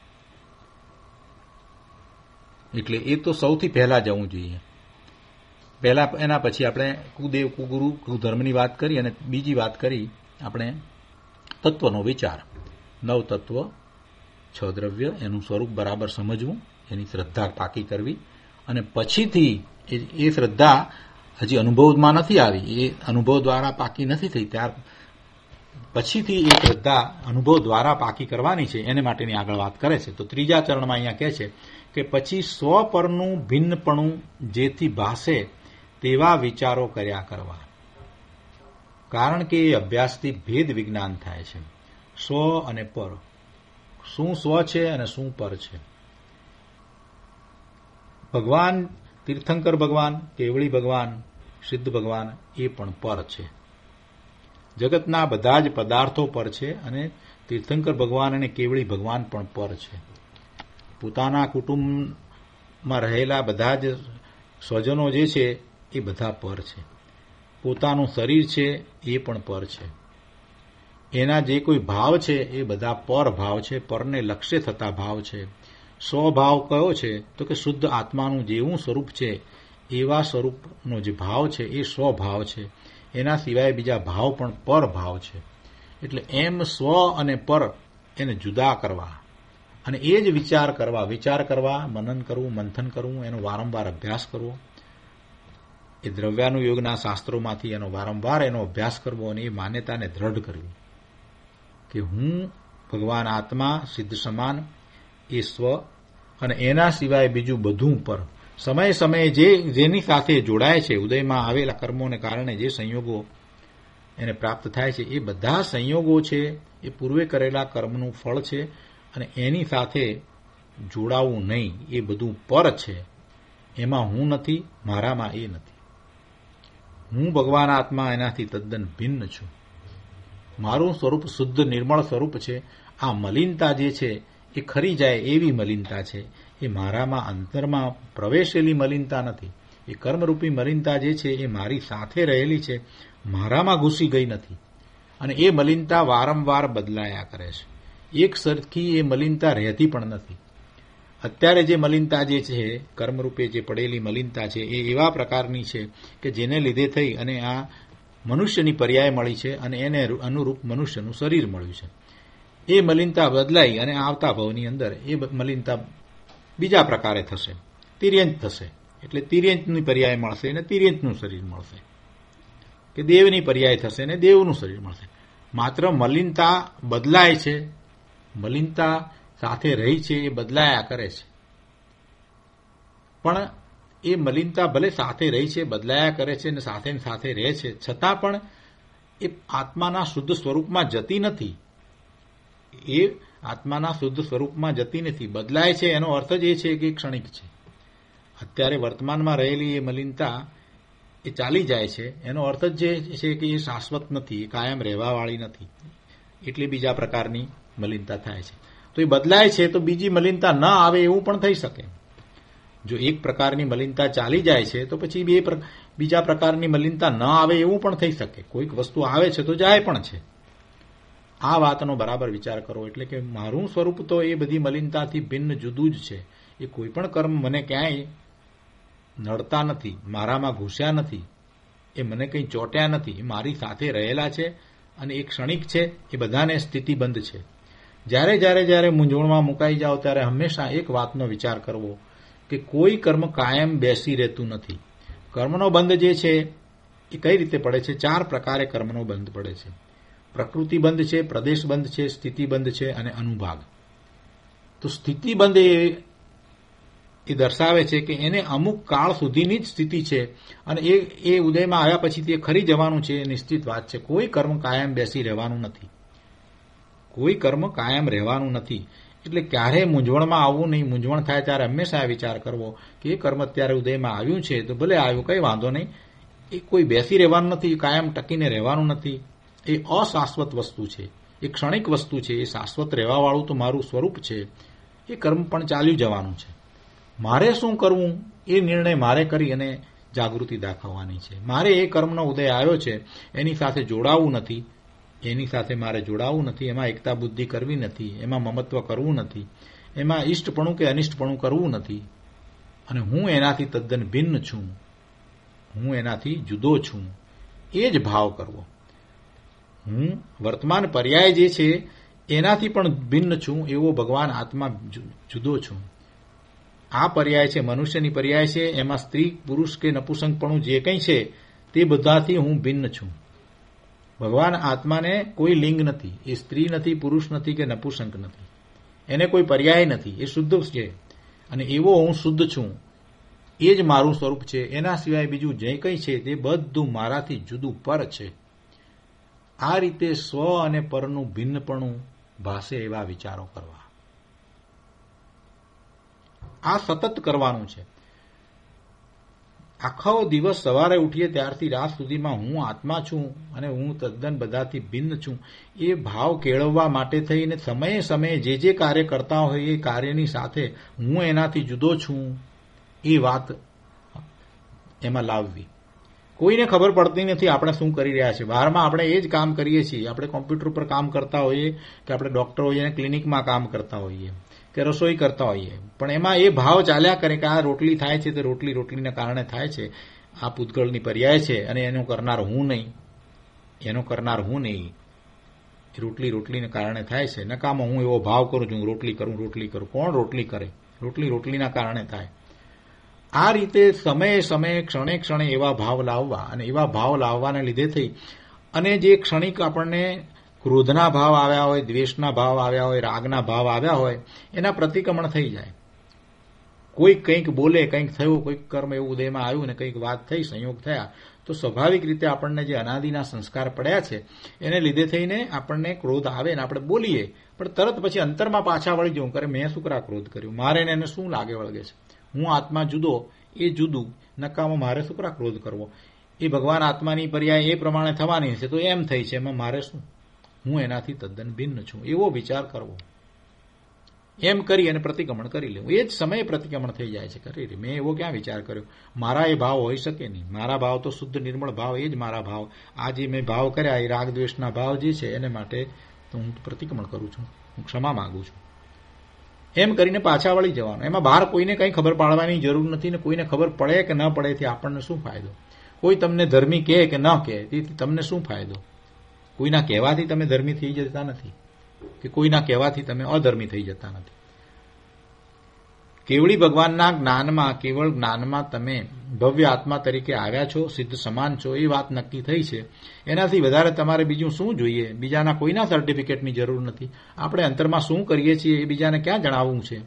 એટલે એ તો સૌથી પહેલા જવું જોઈએ. પહેલા એના પછી આપણે કુદેવ, કુગુરુ, કુધર્મની વાત કરી અને બીજી વાત કરી આપણે તત્વનો વિચાર. 9 તત્વ, 6 દ્રવ્ય, એનું સ્વરૂપ બરાબર સમજવું, એની શ્રદ્ધા પાકી કરવી અને પછીથી એ શ્રદ્ધા હજી અનુભવમાં નથી આવી, એ અનુભવ દ્વારા પાકી નથી થઈ, ત્યાર પછીથી એ શ્રદ્ધા અનુભવ દ્વારા પાકી કરવાની છે એને માટેની આગળ વાત કરે છે. તો ત્રીજા ચરણમાં અહીંયા કહે છે કે પછી સ્વ પરનું ભિન્નપણું જેથી ભાસે તેવા વિચારો કર્યા કરવા. કારણ કે એ અભ્યાસથી ભેદ વિજ્ઞાન થાય છે. સ્વ અને પર, શું સ્વ છે અને શું પર છે. ભગવાન, તીર્થંકર ભગવાન, કેવળી ભગવાન, સિદ્ધ ભગવાન એ પણ પર છે. જગતના બધા જ પદાર્થો પર છે અને તીર્થંકર ભગવાન અને કેવળી ભગવાન પણ પર છે. પોતાના કુટુંબમાં રહેલા બધા જ સ્વજનો જે છે એ બધા પર છે. પોતાનું શરીર છે એ પણ પર છે. એના જે કોઈ ભાવ છે એ બધા પર ભાવ છે, પરને લક્ષ્ય થતા ભાવ છે. સ્વભાવ કયો છે તો કે શુદ્ધ આત્માનું જેવું સ્વરૂપ છે એવા સ્વરૂપનો જે ભાવ છે એ સ્વભાવ છે. એના સિવાય બીજા ભાવ પણ પર ભાવ છે. એટલે એમ સ્વ અને પર એને જુદા કરવા અને એ જ વિચાર કરવા, મનન કરવું, મંથન કરવું, એનો વારંવાર અભ્યાસ કરવો. એ દ્રવ્યાનુયોગના શાસ્ત્રોમાંથી એનો વારંવાર એનો અભ્યાસ કરવો અને એ માન્યતાને દ્રઢ કરવી કે હું ભગવાન આત્મા સિદ્ધ સમાન એ સ્વ અને એના સિવાય બીજું બધું પર. સમયે સમયે જેની સાથે જોડાય છે, ઉદયમાં આવેલા કર્મોને કારણે જે સંયોગો એને પ્રાપ્ત થાય છે એ બધા સંયોગો છે એ પૂર્વે કરેલા કર્મનું ફળ છે અને એની સાથે જોડાવું નહીં. એ બધું પર છે. એમાં હું નથી, મારામાં એ નથી. હું ભગવાન આત્મા એનાથી તદ્દન ભિન્ન છું. મારું સ્વરૂપ શુદ્ધ નિર્મળ સ્વરૂપ છે. આ મલિનતા જે છે એ ખરી જાય એવી મલિનતા છે. એ મારામાં અંતરમાં પ્રવેશેલી મલિનતા નથી. એ કર્મરૂપી મલિનતા જે છે એ મારી સાથે રહેલી છે, મારામાં ઘૂસી ગઈ નથી. અને એ મલિનતા વારંવાર બદલાયા કરે છે. એક સરખી એ મલિનતા રહેતી પણ નથી. અત્યારે જે મલિનતા જે છે, કર્મરૂપે જે પડેલી મલિનતા છે એ એવા પ્રકારની છે કે જેને લીધે થઈ અને આ મનુષ્યની પર્યાય મળી છે અને એને અનુરૂપ મનુષ્યનું શરીર મળ્યું છે. એ મલિનતા બદલાઈ અને આવતા ભવની અંદર એ મલિનતા બીજા પ્રકારે થશે, તિર્યંત થશે. એટલે તિર્યંતની પર્યાય મળશે અને તિર્યંતનું શરીર મળશે, કે દેવની પર્યાય થશે અને દેવનું શરીર મળશે. માત્ર મલિનતા બદલાય છે, મલિનતા સાથે રહી છે એ બદલાયા કરે છે. પણ એ મલિનતા ભલે સાથે રહી છે, બદલાયા કરે છે અને સાથે સાથે રહે છે, છતાં પણ એ આત્માના શુદ્ધ સ્વરૂપમાં જતી નથી. એ આત્માના શુદ્ધ સ્વરૂપમાં જતી નથી, બદલાય છે. એનો અર્થ જ એ છે કે ક્ષણિક છે. અત્યારે વર્તમાનમાં રહેલી એ મલિનતા એ ચાલી જાય છે. એનો અર્થ જ જે છે કે એ શાશ્વત નથી, એ કાયમ રહેવાવાળી નથી. એટલે બીજા પ્રકારની મલિનતા થાય છે. તો એ બદલાય છે તો બીજી મલિનતા ન આવે એવું પણ થઈ શકે. જો એક પ્રકારની મલિનતા ચાલી જાય છે તો પછી બીજા પ્રકારની મલિનતા ન આવે એવું પણ થઈ શકે. કોઈક વસ્તુ આવે છે તો જાય પણ છે. આ વાતનો બરાબર વિચાર કરો. એટલે કે મારું સ્વરૂપ તો એ બધી મલિનતાથી ભિન્ન જુદું જ છે. એ કોઈ પણ કર્મ મને ક્યાંય નડતા નથી, મારામાં ઘૂસ્યા નથી, એ મને કંઈ ચોટ્યા નથી. એ મારી સાથે રહેલા છે અને એ ક્ષણિક છે. એ બધાને સ્થિતિબંધ છે. જ્યારે મૂંઝવણમાં મુકાઈ જાઓ ત્યારે હંમેશા એક વાતનો વિચાર કરવો કે કોઈ કર્મ કાયમ બેસી રહેતું નથી. કર્મનો બંધ જે છે એ કઈ રીતે પડે છે? 4 પ્રકારે કર્મનો બંધ પડે છે. પ્રકૃતિ બંધ છે, પ્રદેશ બંધ છે, સ્થિતિ બંધ છે અને અનુભાગ. તો સ્થિતિ બંધ એ દર્શાવે છે કે એને અમુક કાળ સુધીની જ સ્થિતિ છે અને એ ઉદયમાં આવ્યા પછી તે ખરી જવાનું છે, એ નિશ્ચિત વાત છે. કોઈ કર્મ કાયમ બેસી રહેવાનું નથી, કોઈ કર્મ કાયમ રહેવાનું નથી. એટલે ક્યારે મૂંઝવણમાં આવવું નહીં. મૂંઝવણ થાય ત્યારે હંમેશા વિચાર કરવો કે એ કર્મ અત્યારે ઉદયમાં આવ્યું છે તો ભલે આવ્યું, કંઈ વાંધો નહીં. એ કોઈ બેસી રહેવાનું નથી, કાયમ ટકીને રહેવાનું નથી. એ અશાશ્વત વસ્તુ છે, એ ક્ષણિક વસ્તુ છે. એ શાશ્વત રહેવાવાળું તો મારું સ્વરૂપ છે. એ કર્મ પણ ચાલ્યું જવાનું છે. મારે શું કરવું એ નિર્ણય મારે કરી અને જાગૃતિ દાખવવાની છે. મારે એ કર્મનો ઉદય આવ્યો છે એની સાથે જોડાવું નથી, એની સાથે મારે જોડાવું નથી. એમાં એકતા બુદ્ધિ કરવી નથી, એમાં મમત્વ કરવું નથી, એમાં ઇષ્ટપણું કે અનિષ્ટપણું કરવું નથી. અને હું એનાથી તદ્દન ભિન્ન છું, હું એનાથી જુદો છું, એ જ ભાવ કરવો. હું વર્તમાન પર્યાય જે છે એનાથી પણ ભિન્ન છું, એવો ભગવાન આત્મા જુદો છું. આ પર્યાય છે, મનુષ્યની પર્યાય છે. એમાં સ્ત્રી, પુરુષ કે નપુંસકપણું જે કંઈ છે તે બધાથી હું ભિન્ન છું. ભગવાન આત્માને કોઈ લિંગ નથી. એ સ્ત્રી નથી, પુરુષ નથી કે નપુંસક નથી. એને કોઈ પર્યાય નથી. એ શુદ્ધ છે અને એવો હું શુદ્ધ છું. એ જ મારું સ્વરૂપ છે. એના સિવાય બીજું જે કંઈ છે તે બધું મારાથી જુદું પર છે. આ રીતે સ્વ અને પરનું ભિન્નપણું ભાસે એવા વિચારો કરવા. આ સતત કરવાનું છે. આખો દિવસ સવારે ઉઠીએ ત્યારથી રાત સુધીમાં હું આત્મા છું અને હું તદ્દન બધાથી ભિન્ન છું એ ભાવ કેળવવા માટે થઈને સમયે સમયે જે કાર્ય કરતા હોય એ કાર્યની સાથે હું એનાથી જુદો છું એ વાત એમાં લાવવી. કોઈને ખબર પડતી નથી આપણે શું કરી રહ્યા છીએ. બહારમાં આપણે એ જ કામ કરીએ છીએ. આપણે કોમ્પ્યુટર પર કામ કરતા હોઈએ કે આપણે ડોક્ટર હોઈએ અને ક્લિનિકમાં કામ કરતા હોઈએ કે રસોઈ કરતા હોઈએ, પણ એમાં એ ભાવ ચાલ્યા કરે કે આ રોટલી થાય છે તો રોટલીના કારણે થાય છે, આ પૂતગળની પર્યાય છે અને એનો કરનાર હું નહીં. રોટલીને કારણે થાય છે. નકામો હું એવો ભાવ કરું છું, રોટલી કરું. કોણ રોટલી કરે? રોટલીના કારણે થાય. આ રીતે સમયે ક્ષણે એવા ભાવ લાવવા, અને એવા ભાવ લાવવાને લીધે થઈ અને જે ક્ષણિક આપણને ક્રોધના ભાવ આવ્યા હોય, દ્વેષના ભાવ આવ્યા હોય, રાગના ભાવ આવ્યા હોય, એના પ્રતિક્રમણ થઈ જાય. કોઈક કંઈક બોલે, કંઈક થયું, કોઈક કર્મ એવું ઉદયમાં આવ્યું ને કંઈક વાત થઈ, સંયોગ થયા, તો સ્વાભાવિક રીતે આપણને જે અનાદિના સંસ્કાર પડ્યા છે એને લીધે થઈને આપણને ક્રોધ આવે ને આપણે બોલીએ, પણ તરત પછી અંતરમાં પાછા વળી જવું કરે, મેં શું કરા ક્રોધ કર્યું, મારે એને શું લાગે વળગે છે, હું આત્મા જુદો એ જુદું, નકામો મારે શું કરા ક્રોધ કરવો, એ ભગવાન આત્માની પર્યાય એ પ્રમાણે થવાની છે તો એમ થઈ છે, એમાં મારે શું, હું એનાથી તદ્દન ભિન્ન છું, એવો વિચાર કરવો. એમ કરી અને પ્રતિક્રમણ કરી લેવું. એ જ સમયે પ્રતિક્રમણ થઈ જાય છે. કરી મેં એવો ક્યાં વિચાર કર્યો, મારા એ ભાવ હોઈ શકે નહીં. મારા ભાવ તો શુદ્ધ નિર્મળ ભાવ, એ જ મારા ભાવ. આ જે મેં ભાવ કર્યા એ રાગ દ્વેષના ભાવ જે છે એને માટે તો હું પ્રતિક્રમણ કરું છું, હું ક્ષમા માંગુ છું. એમ કરીને પાછા વળી જવાનું. એમાં બહાર કોઈને કંઈ ખબર પાડવાની જરૂર નથી ને કોઈને ખબર પડે કે ન પડે એથી આપણને શું ફાયદો. કોઈ તમને ધર્મી કહે કે ન કહે તેથી તમને શું ફાયદો. કોઈના કહેવાથી તમે ધર્મી થઈ જતા નથી કે કોઈના કહેવાથી તમે અધર્મી થઈ જતા નથી. કેવળી ભગવાનના કેવળ જ્ઞાનમાં તમે ભવ્ય આત્મા તરીકે આવ્યા છો, સિદ્ધ સમાન છો, એ વાત નક્કી થઈ છે. એનાથી વધારે તમારે બીજું શું જોઈએ? બીજાના કોઈના સર્ટિફિકેટની જરૂર નથી. આપણે અંતરમાં શું કરીએ છીએ એ બીજાને ક્યાં જણાવવું છે?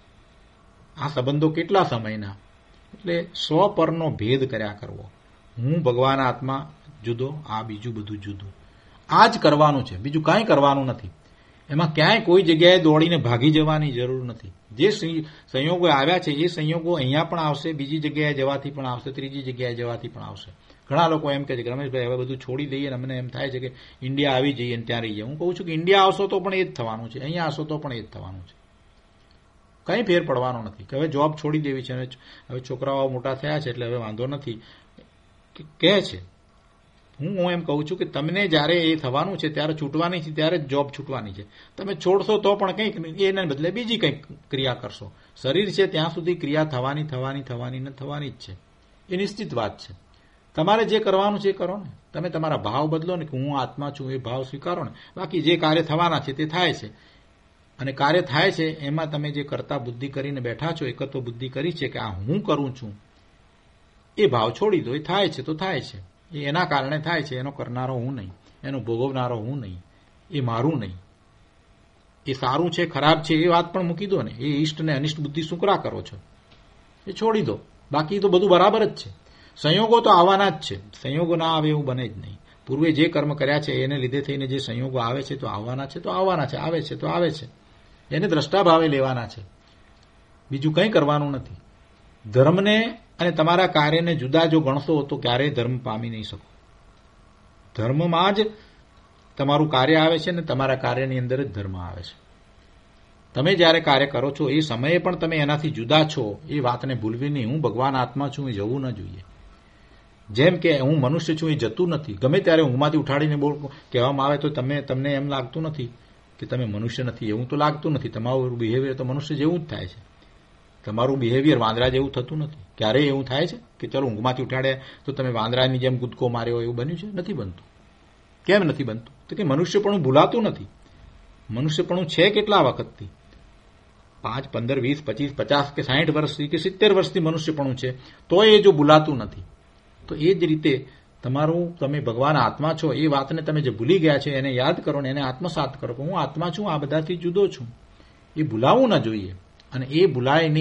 આ સંબંધો કેટલા સમયના? એટલે સ્વ પરનો ભેદ કર્યા કરવો. હું ભગવાન આત્મા જુદો, આ બીજું બધું જુદું. આ જ કરવાનું છે, બીજું કાંઈ કરવાનું નથી. એમાં ક્યાંય કોઈ જગ્યાએ દોડીને ભાગી જવાની જરૂર નથી. જે સંયોગો આવ્યા છે એ સંયોગો અહીંયા પણ આવશે, બીજી જગ્યાએ જવાથી પણ આવશે, ત્રીજી જગ્યાએ જવાથી પણ આવશે. ઘણા લોકો એમ કહે છે કે રમેશભાઈ હવે બધું છોડી દઈએ ને અમને એમ થાય છે કે ઇન્ડિયા આવી જઈએ ને ત્યાં રહી જાય. હું કહું છું કે ઇન્ડિયા આવશો તો પણ એ જ થવાનું છે, અહીંયા આવશો તો પણ એ જ થવાનું છે. કંઈ ફેર પડવાનો નથી કે હવે જોબ છોડી દેવી છે, હવે છોકરાઓ મોટા થયા છે એટલે હવે વાંધો નથી કહે છે. હું એમ કહું છું કે તમને જ્યારે એ થવાનું છે ત્યારે છૂટવાની છે, ત્યારે જ જોબ છૂટવાની છે. તમે છોડશો તો પણ કંઈક એને બદલે બીજી કંઈક ક્રિયા કરશો. શરીર છે ત્યાં સુધી ક્રિયા થવાની જ છે. એ નિશ્ચિત વાત છે. તમારે જે કરવાનું છે એ કરો ને. તમે તમારા ભાવ બદલો ને કે હું આત્મા છું એ ભાવ સ્વીકારો ને. બાકી જે કાર્ય થવાના છે તે થાય છે, અને કાર્ય થાય છે એમાં તમે જે કરતા બુદ્ધિ કરીને બેઠા છો, એકત્વ બુદ્ધિ કરી છે કે આ હું કરું છું, એ ભાવ છોડી દો. એ થાય છે તો થાય છે, એ એના કારણે થાય છે. એનો કરનારો હું નહીં, એનો ભોગવનારો હું નહીં, એ મારું નહીં. એ સારું છે ખરાબ છે એ વાત પણ મૂકી દો ને. એ ઇષ્ટ ને અનિષ્ટ બુદ્ધિ શું કરા કરો છો એ છોડી દો. બાકી તો બધું બરાબર જ છે. સંયોગો તો આવવાના જ છે. સંયોગો ના આવે એવું બને જ નહીં. પૂર્વે જે કર્મ કર્યા છે એને લીધે થઈને જે સંયોગો આવે છે તો આવવાના છે, તો આવવાના છે, આવે છે તો આવે છે. એને દ્રષ્ટાભાવે લેવાના છે, બીજું કંઈ કરવાનું નથી. ધર્મને અને તમારા કાર્યને જુદા જો ગણશો તો ક્યારેય ધર્મ પામી નહીં શકો. ધર્મમાં જ તમારું કાર્ય આવે છે ને તમારા કાર્યની અંદર જ ધર્મ આવે છે. તમે જ્યારે કાર્ય કરો છો એ સમયે પણ તમે એનાથી જુદા છો એ વાતને ભૂલવી નહીં. હું ભગવાન આત્મા છું એ જવું ન જોઈએ. જેમ કે હું મનુષ્ય છું એ જતું નથી. ગમે ત્યારે ઊંઘમાંથી ઉઠાડીને કહેવામાં આવે તો તમને એમ લાગતું નથી કે તમે મનુષ્ય નથી, એવું તો લાગતું નથી. તમારું બિહેવિયર તો મનુષ્ય જેવું જ થાય છે. તમારું બિહેવિયર વાંદરા જેવું થતું નથી. ક્યારેય એવું થાય છે કે ચલો ઊંઘમાંથી ઉઠાડ્યા તો તમે વાંદરાની જેમ કૂદકો માર્યો એવું બન્યું છે? નથી બનતું. કેમ નથી બનતું? તો કે મનુષ્યપણું ભૂલાતું નથી. મનુષ્યપણું છે કેટલા વખતથી? 5, 15, 20, 25, 50 કે 60 વર્ષથી કે 70 વર્ષથી મનુષ્યપણું છે, તો એ જો ભૂલાતું નથી. તો એ જ રીતે તમારું તમે ભગવાન આત્મા છો એ વાતને તમે જે ભૂલી ગયા છે એને યાદ કરો ને એને આત્મસાત કરો કે હું આત્મા છું, આ બધાથી જુદો છું. એ ભૂલાવું ન જોઈએ. અને એ ભૂલાય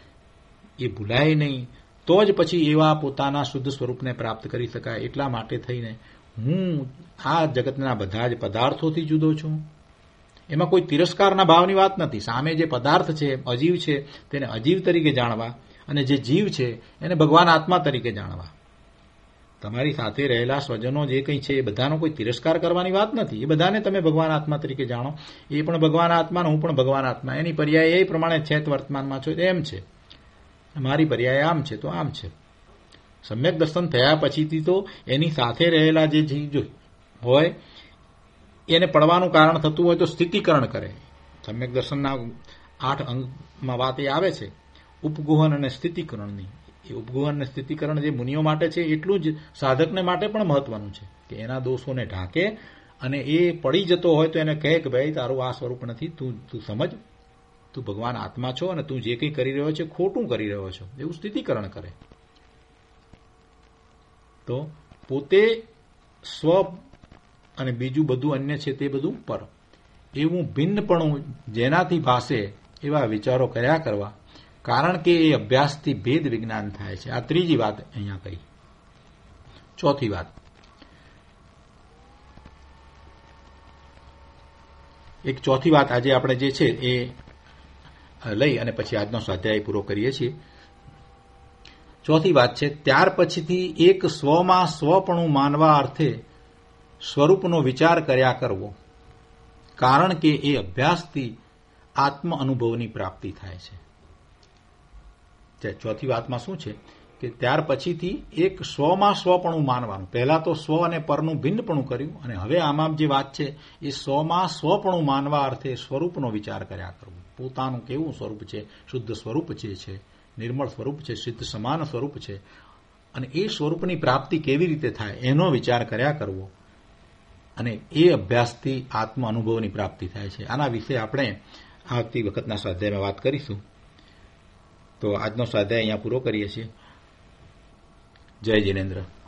નહીં તો જ પછી એવા પોતાના શુદ્ધ સ્વરૂપને પ્રાપ્ત કરી શકાય. એટલા માટે થઈને હું આ જગતના બધા જ પદાર્થોથી જુદો છું. એમાં કોઈ તિરસ્કારના ભાવની વાત નથી. સામે જે પદાર્થ છે, અજીવ છે, તેને અજીવ તરીકે જાણવા, અને જે જીવ છે એને ભગવાન આત્મા તરીકે જાણવા. તમારી સાથે રહેલા સ્વજનો જે કંઈ છે એ બધાનો કોઈ તિરસ્કાર કરવાની વાત નથી. એ બધાને તમે ભગવાન આત્મા તરીકે જાણો. એ પણ ભગવાન આત્મા, હું પણ ભગવાન આત્મા. એની પર્યાય એ પ્રમાણે છે વર્તમાનમાં છો એમ છે, મારી પર્યાય આમ છે તો આમ છે. સમ્યક દર્શન થયા પછીથી તો એની સાથે રહેલા જે જીવ હોય એને પડવાનું કારણ થતું હોય તો સ્થિતિકરણ કરે. સમ્યક દર્શનના 8 અંગમાં વાત એ આવે છે ઉપગુહન અને સ્થિતિકરણની. એ ઉપગુહન અને સ્થિતિકરણ જે મુનિઓ માટે છે એટલું જ સાધકને માટે પણ મહત્વનું છે કે એના દોષોને ઢાંકે અને એ પડી જતો હોય તો એને કહે કે ભાઈ તારું આ સ્વરૂપ નથી, તું સમજ, તું ભગવાન આત્મા છો અને તું જે કંઈ કરી રહ્યો છે ખોટું કરી રહ્યો છો, એવું સ્થિતિકરણ કરે. તો પોતે સ્વ અને બીજું બધું અન્ય છે તે બધું પર, એવું ભિન્નપણું જેનાથી ભાસે એવા વિચારો કર્યા કરવા, કારણ કે એ અભ્યાસથી ભેદ વિજ્ઞાન થાય છે. આ ત્રીજી વાત અહીંયા કહી. ચોથી વાત, એક ચોથી વાત આજે આપણે જે છે એ લઈ અને પછી આજનો સ્વાધ્યાય પૂરો કરીએ છીએ. ચોથી વાત છે, ત્યાર પછીથી એક સ્વમાં સ્વપણું માનવા અર્થે સ્વરૂપનો વિચાર કર્યા કરવો, કારણ કે એ અભ્યાસથી આત્મ અનુભવની પ્રાપ્તિ થાય છે. ચોથી વાતમાં શું છે કે ત્યાર પછીથી એક સ્વમાં સ્વપણું માનવાનું. પહેલા તો સ્વ અને પરનું ભિન્નપણું કર્યું અને હવે આમાં જે વાત છે એ સ્વમાં સ્વપણું માનવા અર્થે સ્વરૂપનો વિચાર કર્યા કરવું. પોતાનું કેવું સ્વરૂપ છે, શુદ્ધ સ્વરૂપ જે છે, નિર્મળ સ્વરૂપ છે, સિદ્ધ સમાન સ્વરૂપ છે અને એ સ્વરૂપની પ્રાપ્તિ કેવી રીતે થાય એનો વિચાર કર્યા કરવો અને એ અભ્યાસથી આત્મ અનુભવની પ્રાપ્તિ થાય છે. આના વિશે આપણે આવતી વખતના સ્વાધ્યાયમાં વાત કરીશું. તો આજનો સ્વાધ્યાય અહીંયા પૂરો કરીએ છીએ. જય જિનેન્દ્ર.